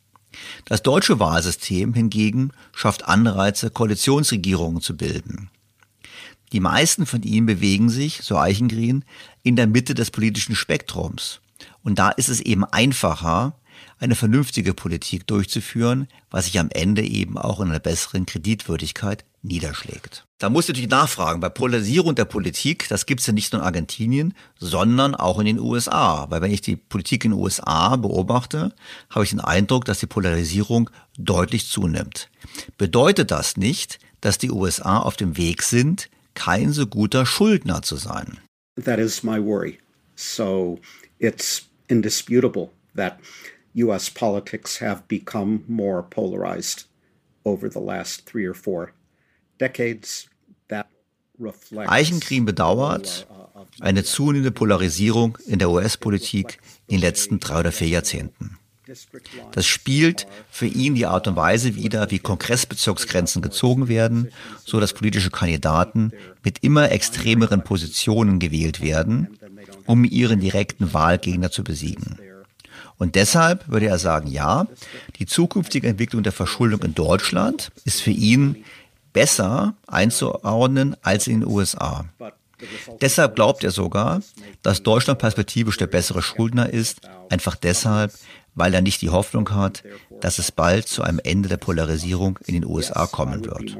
Das deutsche Wahlsystem hingegen schafft Anreize, Koalitionsregierungen zu bilden. Die meisten von ihnen bewegen sich, so Eichengreen, in der Mitte des politischen Spektrums. Und da ist es eben einfacher, eine vernünftige Politik durchzuführen, was sich am Ende eben auch in einer besseren Kreditwürdigkeit niederschlägt. Da muss ich natürlich nachfragen, bei Polarisierung der Politik, das gibt es ja nicht nur in Argentinien, sondern auch in den U S A. Weil wenn ich die Politik in den U S A beobachte, habe ich den Eindruck, dass die Polarisierung deutlich zunimmt. Bedeutet das nicht, dass die U S A auf dem Weg sind, kein so guter Schuldner zu sein? That is my worry. So it's indisputable that U S politics have become more polarized over the last three or four decades. That reflects Eichengreen bedauert eine zunehmende Polarisierung in der U S-Politik in den letzten drei oder vier Jahrzehnten. Das spielt für ihn die Art und Weise wider, wie Kongressbezirksgrenzen gezogen werden, so dass politische Kandidaten mit immer extremeren Positionen gewählt werden, um ihren direkten Wahlgegner zu besiegen. Und deshalb würde er sagen, ja, die zukünftige Entwicklung der Verschuldung in Deutschland ist für ihn besser einzuordnen als in den U S A. Deshalb glaubt er sogar, dass Deutschland perspektivisch der bessere Schuldner ist, einfach deshalb, weil er nicht die Hoffnung hat, dass es bald zu einem Ende der Polarisierung in den U S A kommen wird.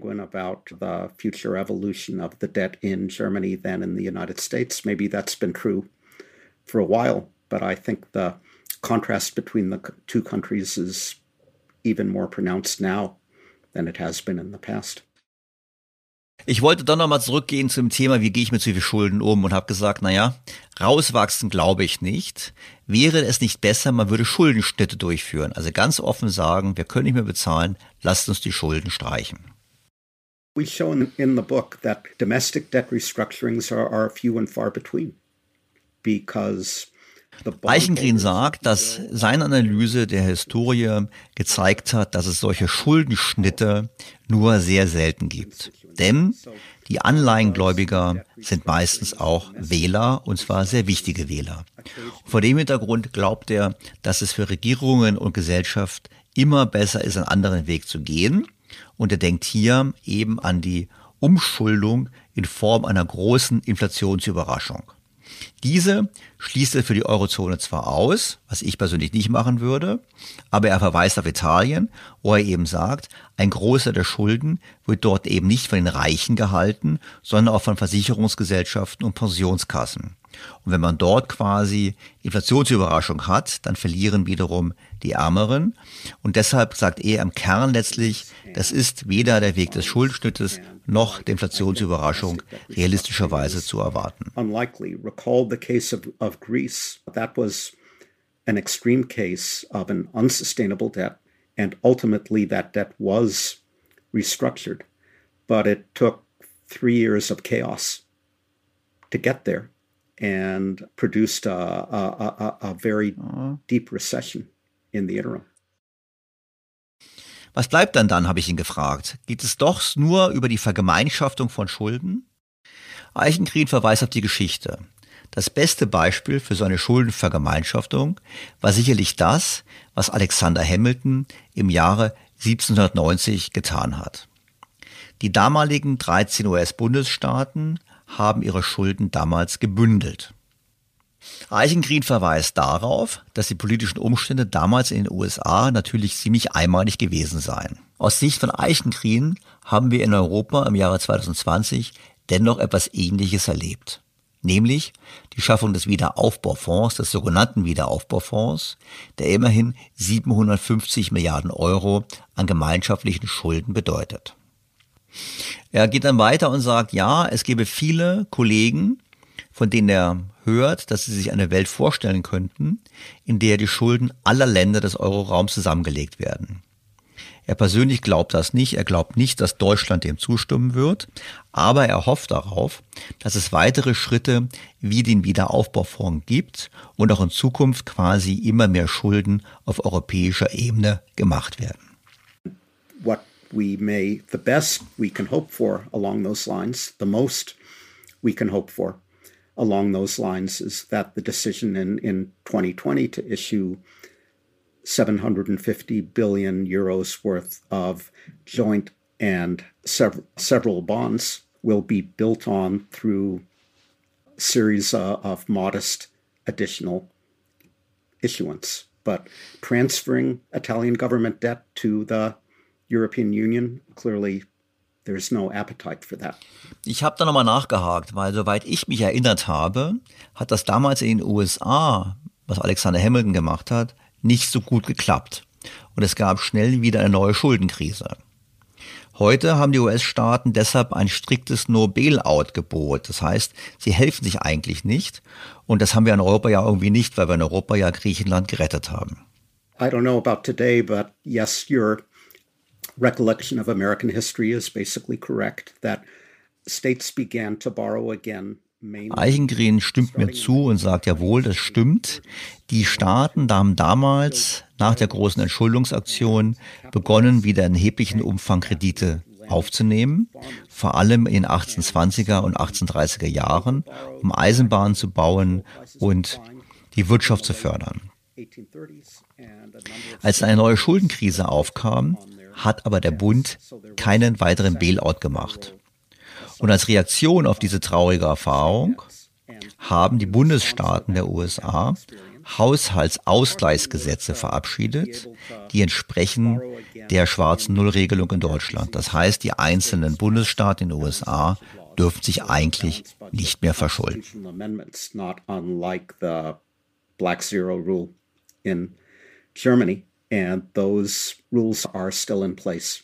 But I think the contrast between the two countries is even more pronounced now than it has been in the past. Ich wollte dann nochmal zurückgehen zum Thema, wie gehe ich mit so viel Schulden um, und habe gesagt, naja, rauswachsen glaube ich nicht. Wäre es nicht besser, man würde Schuldenschnitte durchführen? Also ganz offen sagen, wir können nicht mehr bezahlen, lasst uns die Schulden streichen. We show in, in the book that domestic debt restructurings are, are few and far between. Because Eichengreen sagt, dass seine Analyse der Historie gezeigt hat, dass es solche Schuldenschnitte nur sehr selten gibt. Denn die Anleihengläubiger sind meistens auch Wähler, und zwar sehr wichtige Wähler. Und vor dem Hintergrund glaubt er, dass es für Regierungen und Gesellschaft immer besser ist, einen anderen Weg zu gehen. Und er denkt hier eben an die Umschuldung in Form einer großen Inflationsüberraschung. Diese schließt er für die Eurozone zwar aus, was ich persönlich nicht machen würde, aber er verweist auf Italien, wo er eben sagt, ein Großteil der Schulden wird dort eben nicht von den Reichen gehalten, sondern auch von Versicherungsgesellschaften und Pensionskassen. Und wenn man dort quasi Inflationsüberraschung hat, dann verlieren wiederum die Ärmeren. Und deshalb sagt er im Kern letztlich, das ist weder der Weg des Schuldenschnittes noch der Inflationsüberraschung realistischerweise zu erwarten. Unlikely. Recall the case of, of Greece. That was an extreme case of an unsustainable debt, and ultimately that debt was restructured. But it took three years of chaos to get there, and produced a, a, a, a very deep recession in the interim. Was bleibt dann dann, habe ich ihn gefragt. Geht es doch nur über die Vergemeinschaftung von Schulden? Eichengreen verweist auf die Geschichte. Das beste Beispiel für so eine Schuldenvergemeinschaftung war sicherlich das, was Alexander Hamilton im Jahre siebzehnhundertneunzig getan hat. Die damaligen dreizehn U S-Bundesstaaten haben ihre Schulden damals gebündelt. Eichengreen verweist darauf, dass die politischen Umstände damals in den U S A natürlich ziemlich einmalig gewesen seien. Aus Sicht von Eichengreen haben wir in Europa im Jahre zwanzig zwanzig dennoch etwas Ähnliches erlebt. Nämlich die Schaffung des Wiederaufbaufonds, des sogenannten Wiederaufbaufonds, der immerhin siebenhundertfünfzig Milliarden Euro an gemeinschaftlichen Schulden bedeutet. Er geht dann weiter und sagt, ja, es gäbe viele Kollegen, von denen er hört, dass sie sich eine Welt vorstellen könnten, in der die Schulden aller Länder des Euroraums zusammengelegt werden. Er persönlich glaubt das nicht, er glaubt nicht, dass Deutschland dem zustimmen wird, aber er hofft darauf, dass es weitere Schritte wie den Wiederaufbaufonds gibt und auch in Zukunft quasi immer mehr Schulden auf europäischer Ebene gemacht werden. What we may, the best we can hope for along those lines, the most we can hope for along those lines is that the decision in, in twenty twenty to issue seven hundred fifty billion euros worth of joint and several, several bonds will be built on through a series uh, of modest additional issuance. But transferring Italian government debt to the European Union, clearly there's no appetite for that. Ich habe da nochmal nachgehakt, weil soweit ich mich erinnert habe, hat das damals in den U S A, was Alexander Hamilton gemacht hat, nicht so gut geklappt. Und es gab schnell wieder eine neue Schuldenkrise. Heute haben die U S-Staaten deshalb ein striktes No-Bail-Out-Gebot. Das heißt, sie helfen sich eigentlich nicht. Und das haben wir in Europa ja irgendwie nicht, weil wir in Europa ja Griechenland gerettet haben. I don't know about today, but yes, your recollection of American history is basically correct, that states began to borrow again. Eichengreen stimmt mir zu und sagt, jawohl, das stimmt. Die Staaten haben damals nach der großen Entschuldungsaktion begonnen, wieder in erheblichen Umfang Kredite aufzunehmen, vor allem in achtzehnhundertzwanziger und achtzehnhundertdreißiger Jahren, um Eisenbahnen zu bauen und die Wirtschaft zu fördern. Als eine neue Schuldenkrise aufkam, hat aber der Bund keinen weiteren Bailout gemacht. Und als Reaktion auf diese traurige Erfahrung haben die Bundesstaaten der U S A Haushaltsausgleichsgesetze verabschiedet, die entsprechen der schwarzen Nullregelung in Deutschland. Das heißt, die einzelnen Bundesstaaten in den U S A dürfen sich eigentlich nicht mehr verschulden. Black Zero rule in Germany, and those rules are still in place.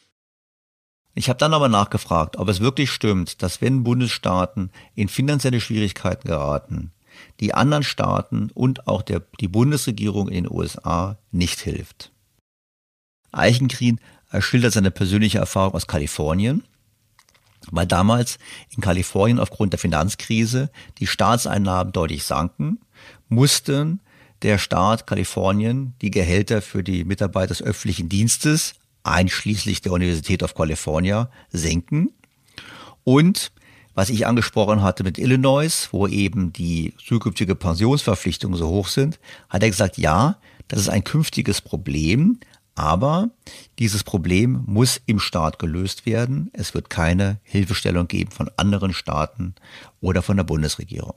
Ich habe dann aber nachgefragt, ob es wirklich stimmt, dass wenn Bundesstaaten in finanzielle Schwierigkeiten geraten, die anderen Staaten und auch der, die Bundesregierung in den U S A nicht hilft. Eichengreen schildert seine persönliche Erfahrung aus Kalifornien, weil damals in Kalifornien aufgrund der Finanzkrise die Staatseinnahmen deutlich sanken, mussten der Staat Kalifornien die Gehälter für die Mitarbeiter des öffentlichen Dienstes einschließlich der Universität of California senken. Und was ich angesprochen hatte mit Illinois, wo eben die zukünftige Pensionsverpflichtungen so hoch sind, hat er gesagt, ja, das ist ein künftiges Problem, aber dieses Problem muss im Staat gelöst werden. Es wird keine Hilfestellung geben von anderen Staaten oder von der Bundesregierung.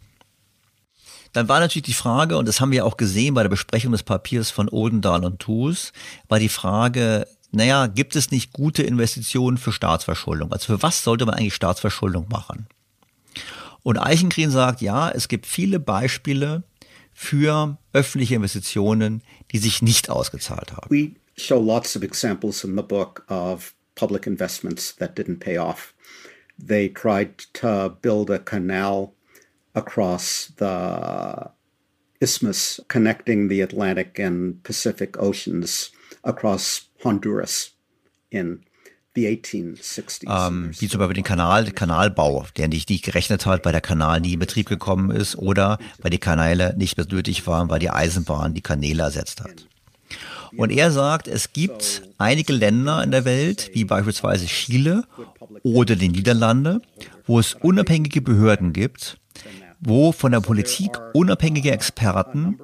Dann war natürlich die Frage, und das haben wir auch gesehen bei der Besprechung des Papiers von Odendahl und Tooze, war die Frage, naja, gibt es nicht gute Investitionen für Staatsverschuldung? Also für was sollte man eigentlich Staatsverschuldung machen? Und Eichengreen sagt, ja, es gibt viele Beispiele für öffentliche Investitionen, die sich nicht ausgezahlt haben. We show lots of examples in the book of public investments that didn't pay off. They tried to build a canal across the isthmus connecting the Atlantic and Pacific Oceans across Honduras in the eighteen sixties. Ähm, wie zum Beispiel den Kanal, den Kanalbau, der nicht, nicht gerechnet hat, weil der Kanal nie in Betrieb gekommen ist oder weil die Kanäle nicht mehr nötig waren, weil die Eisenbahn die Kanäle ersetzt hat. Und er sagt, es gibt einige Länder in der Welt, wie beispielsweise Chile oder die Niederlande, wo es unabhängige Behörden gibt, wo von der Politik unabhängige Experten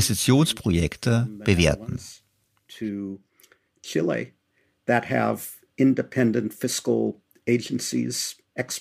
Investitionsprojekte bewerten. To Chile that have independent fiscal agencies.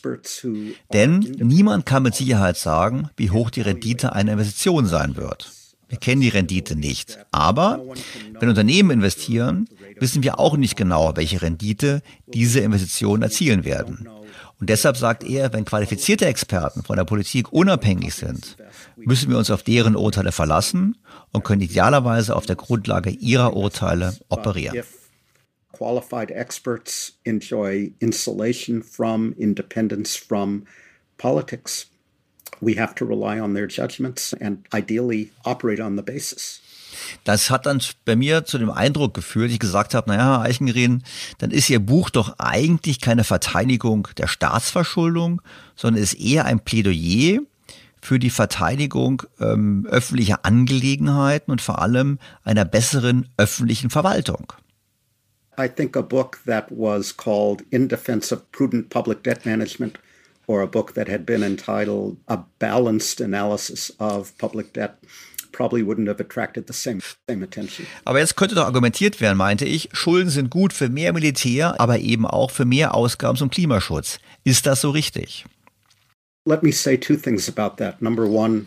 Denn niemand kann mit Sicherheit sagen, wie hoch die Rendite einer Investition sein wird. Wir kennen die Rendite nicht. Aber wenn Unternehmen investieren, wissen wir auch nicht genau, welche Rendite diese Investitionen erzielen werden. Und deshalb sagt er, wenn qualifizierte Experten von der Politik unabhängig sind, müssen wir uns auf deren Urteile verlassen und können idealerweise auf der Grundlage ihrer Urteile operieren. Qualified experts enjoy insulation from, independence from politics. We have to rely on their judgments and ideally operate on the basis. Das hat dann bei mir zu dem Eindruck geführt, ich gesagt habe, naja, Herr Eichengren, dann ist Ihr Buch doch eigentlich keine Verteidigung der Staatsverschuldung, sondern ist eher ein Plädoyer für die Verteidigung ähm, öffentlicher Angelegenheiten und vor allem einer besseren öffentlichen Verwaltung. I think a book that was called In Defense of Prudent Public Debt Management or a book that had been entitled A Balanced Analysis of Public Debt probably wouldn't have attracted the same, same attention. Aber jetzt könnte doch argumentiert werden, meinte ich, Schulden sind gut für mehr Militär, aber eben auch für mehr Ausgaben zum Klimaschutz. Ist das so richtig? Let me say two things about that. Number one,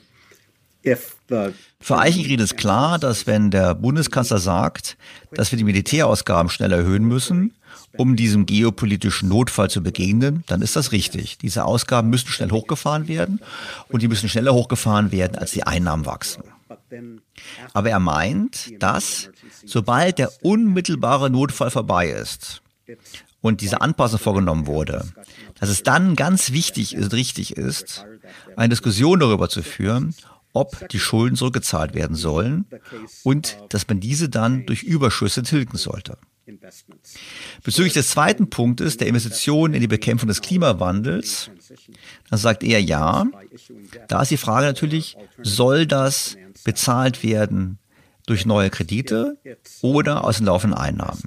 if the Für Eichengren ist klar, dass wenn der Bundeskanzler sagt, dass wir die Militärausgaben schnell erhöhen müssen, um diesem geopolitischen Notfall zu begegnen, dann ist das richtig. Diese Ausgaben müssen schnell hochgefahren werden und die müssen schneller hochgefahren werden, als die Einnahmen wachsen. Aber er meint, dass sobald der unmittelbare Notfall vorbei ist und diese Anpassung vorgenommen wurde, dass es dann ganz wichtig und richtig ist, eine Diskussion darüber zu führen, ob die Schulden zurückgezahlt werden sollen und dass man diese dann durch Überschüsse tilgen sollte. Bezüglich des zweiten Punktes, der Investitionen in die Bekämpfung des Klimawandels, dann sagt er ja, da ist die Frage natürlich, soll das bezahlt werden durch neue Kredite oder aus den laufenden Einnahmen?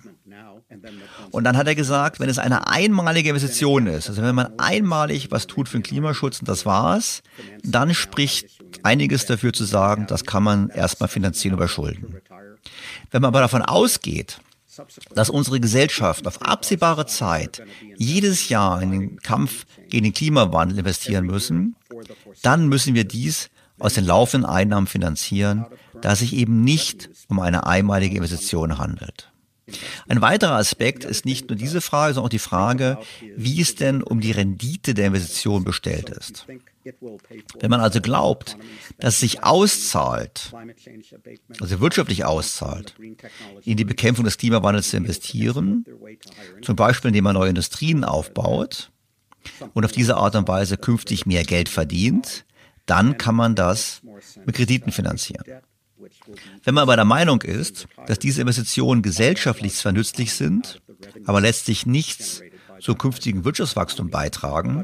Und dann hat er gesagt, wenn es eine einmalige Investition ist, also wenn man einmalig was tut für den Klimaschutz und das war's, dann spricht einiges dafür zu sagen, das kann man erstmal finanzieren über Schulden. Wenn man aber davon ausgeht, dass unsere Gesellschaft auf absehbare Zeit jedes Jahr in den Kampf gegen den Klimawandel investieren müssen, dann müssen wir dies aus den laufenden Einnahmen finanzieren, da es sich eben nicht um eine einmalige Investition handelt. Ein weiterer Aspekt ist nicht nur diese Frage, sondern auch die Frage, wie es denn um die Rendite der Investition bestellt ist. Wenn man also glaubt, dass es sich auszahlt, also wirtschaftlich auszahlt, in die Bekämpfung des Klimawandels zu investieren, zum Beispiel indem man neue Industrien aufbaut und auf diese Art und Weise künftig mehr Geld verdient, dann kann man das mit Krediten finanzieren. Wenn man aber der Meinung ist, dass diese Investitionen gesellschaftlich zwar nützlich sind, aber letztlich nichts zum künftigen Wirtschaftswachstum beitragen,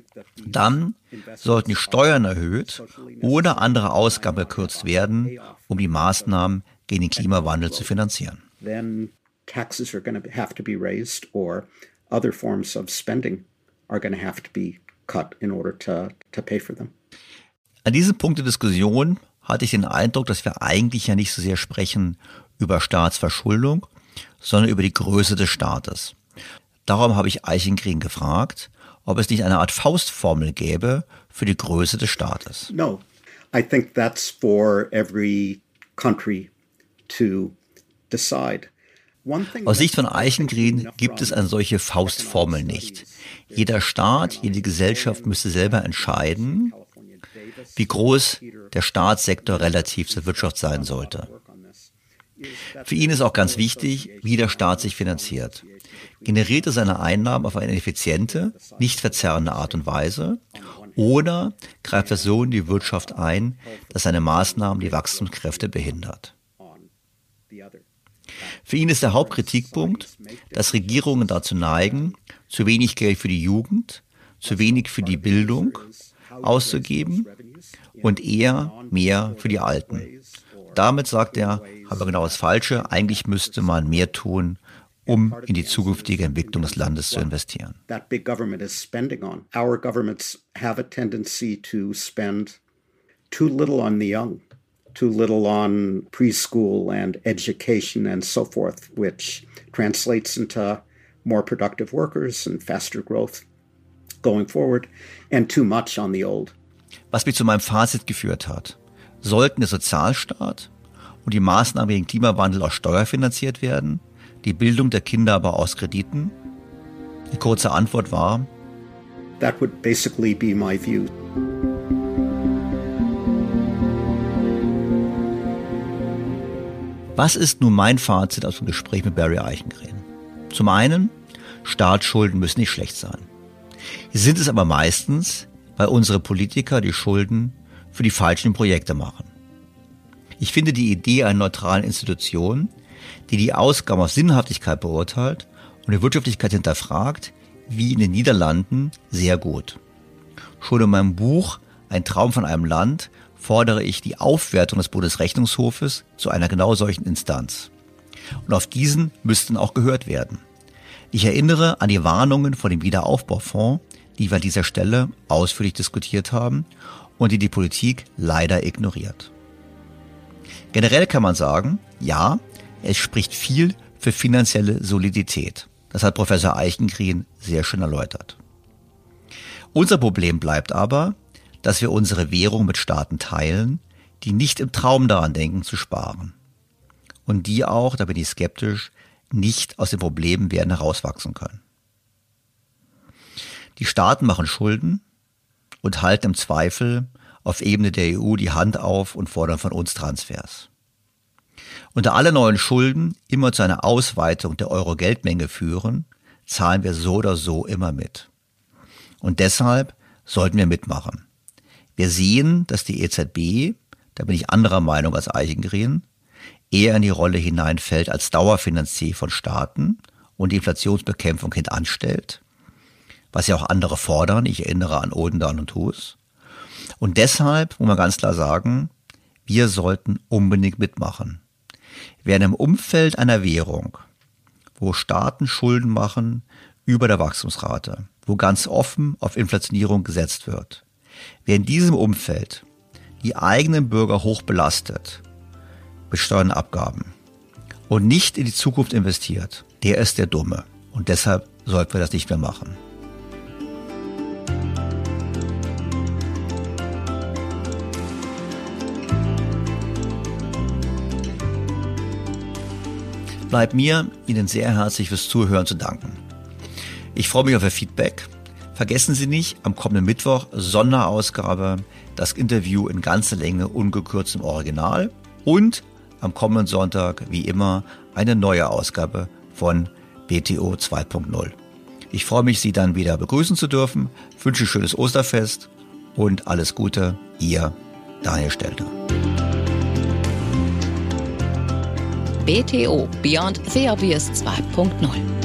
dann sollten die Steuern erhöht oder andere Ausgaben gekürzt werden, um die Maßnahmen gegen den Klimawandel zu finanzieren. Then taxes are going to have to be raised or other forms of spending are going to have to be cut in order to, to pay for them. An diesem Punkt der Diskussion hatte ich den Eindruck, dass wir eigentlich ja nicht so sehr sprechen über Staatsverschuldung, sondern über die Größe des Staates. Darum habe ich Eichengren gefragt, ob es nicht eine Art Faustformel gäbe für die Größe des Staates. No, I think that's for every country to decide. Aus Sicht von Eichengren gibt es eine solche Faustformel nicht. Jeder Staat, jede Gesellschaft müsste selber entscheiden, wie groß der Staatssektor relativ zur Wirtschaft sein sollte. Für ihn ist auch ganz wichtig, wie der Staat sich finanziert. Generiert er seine Einnahmen auf eine effiziente, nicht verzerrende Art und Weise oder greift er so in die Wirtschaft ein, dass seine Maßnahmen die Wachstumskräfte behindert? Für ihn ist der Hauptkritikpunkt, dass Regierungen dazu neigen, zu wenig Geld für die Jugend, zu wenig für die Bildung auszugeben und eher mehr für die Alten. Damit, sagt er, haben wir genau das Falsche. Eigentlich müsste man mehr tun, um in die zukünftige Entwicklung des Landes zu investieren. That big government is spending on. Our governments have a tendency to spend too little on the young, too little on preschool and education and so forth, which translates into more productive workers and faster growth going forward, and too much on the old. Was mich zu meinem Fazit geführt hat: Sollten der Sozialstaat und die Maßnahmen gegen Klimawandel aus Steuer finanziert werden, die Bildung der Kinder aber aus Krediten? Die kurze Antwort war: That would basically be my view. Was ist nun mein Fazit aus dem Gespräch mit Barry Eichengreen? Zum einen, Staatsschulden müssen nicht schlecht sein. Sie sind es aber meistens, weil unsere Politiker die Schulden für die falschen Projekte machen. Ich finde die Idee einer neutralen Institution, die die Ausgaben auf Sinnhaftigkeit beurteilt und die Wirtschaftlichkeit hinterfragt, wie in den Niederlanden, sehr gut. Schon in meinem Buch Ein Traum von einem Land fordere ich die Aufwertung des Bundesrechnungshofes zu einer genau solchen Instanz. Und auf diesen müssten auch gehört werden. Ich erinnere an die Warnungen vor dem Wiederaufbaufonds, die wir an dieser Stelle ausführlich diskutiert haben und die die Politik leider ignoriert. Generell kann man sagen, ja, es spricht viel für finanzielle Solidität. Das hat Professor Eichengreen sehr schön erläutert. Unser Problem bleibt aber, dass wir unsere Währung mit Staaten teilen, die nicht im Traum daran denken, zu sparen. Und die auch, da bin ich skeptisch, nicht aus den Problemen werden herauswachsen können. Die Staaten machen Schulden und halten im Zweifel auf Ebene der E U die Hand auf und fordern von uns Transfers. Und da alle neuen Schulden immer zu einer Ausweitung der Euro-Geldmenge führen, zahlen wir so oder so immer mit. Und deshalb sollten wir mitmachen. Wir sehen, dass die E Z B, da bin ich anderer Meinung als Eichengreen, eher in die Rolle hineinfällt als Dauerfinanzier von Staaten und die Inflationsbekämpfung hintanstellt, was ja auch andere fordern. Ich erinnere an Odendahl und Hus. Und deshalb muss man ganz klar sagen, wir sollten unbedingt mitmachen. Während im Umfeld einer Währung, wo Staaten Schulden machen über der Wachstumsrate, wo ganz offen auf Inflationierung gesetzt wird, wer in diesem Umfeld die eigenen Bürger hoch belastet mit Steuern und Abgaben und nicht in die Zukunft investiert, der ist der Dumme. Und deshalb sollten wir das nicht mehr machen. Bleibt mir, Ihnen sehr herzlich fürs Zuhören zu danken. Ich freue mich auf Ihr Feedback. Vergessen Sie nicht, am kommenden Mittwoch Sonderausgabe, das Interview in ganzer Länge, ungekürzt im Original. Und am kommenden Sonntag, wie immer, eine neue Ausgabe von B T O zwei Punkt null. Ich freue mich, Sie dann wieder begrüßen zu dürfen, wünsche ein schönes Osterfest und alles Gute, Ihr Daniel Stelter. B T O Beyond the Obvious zwei Punkt null.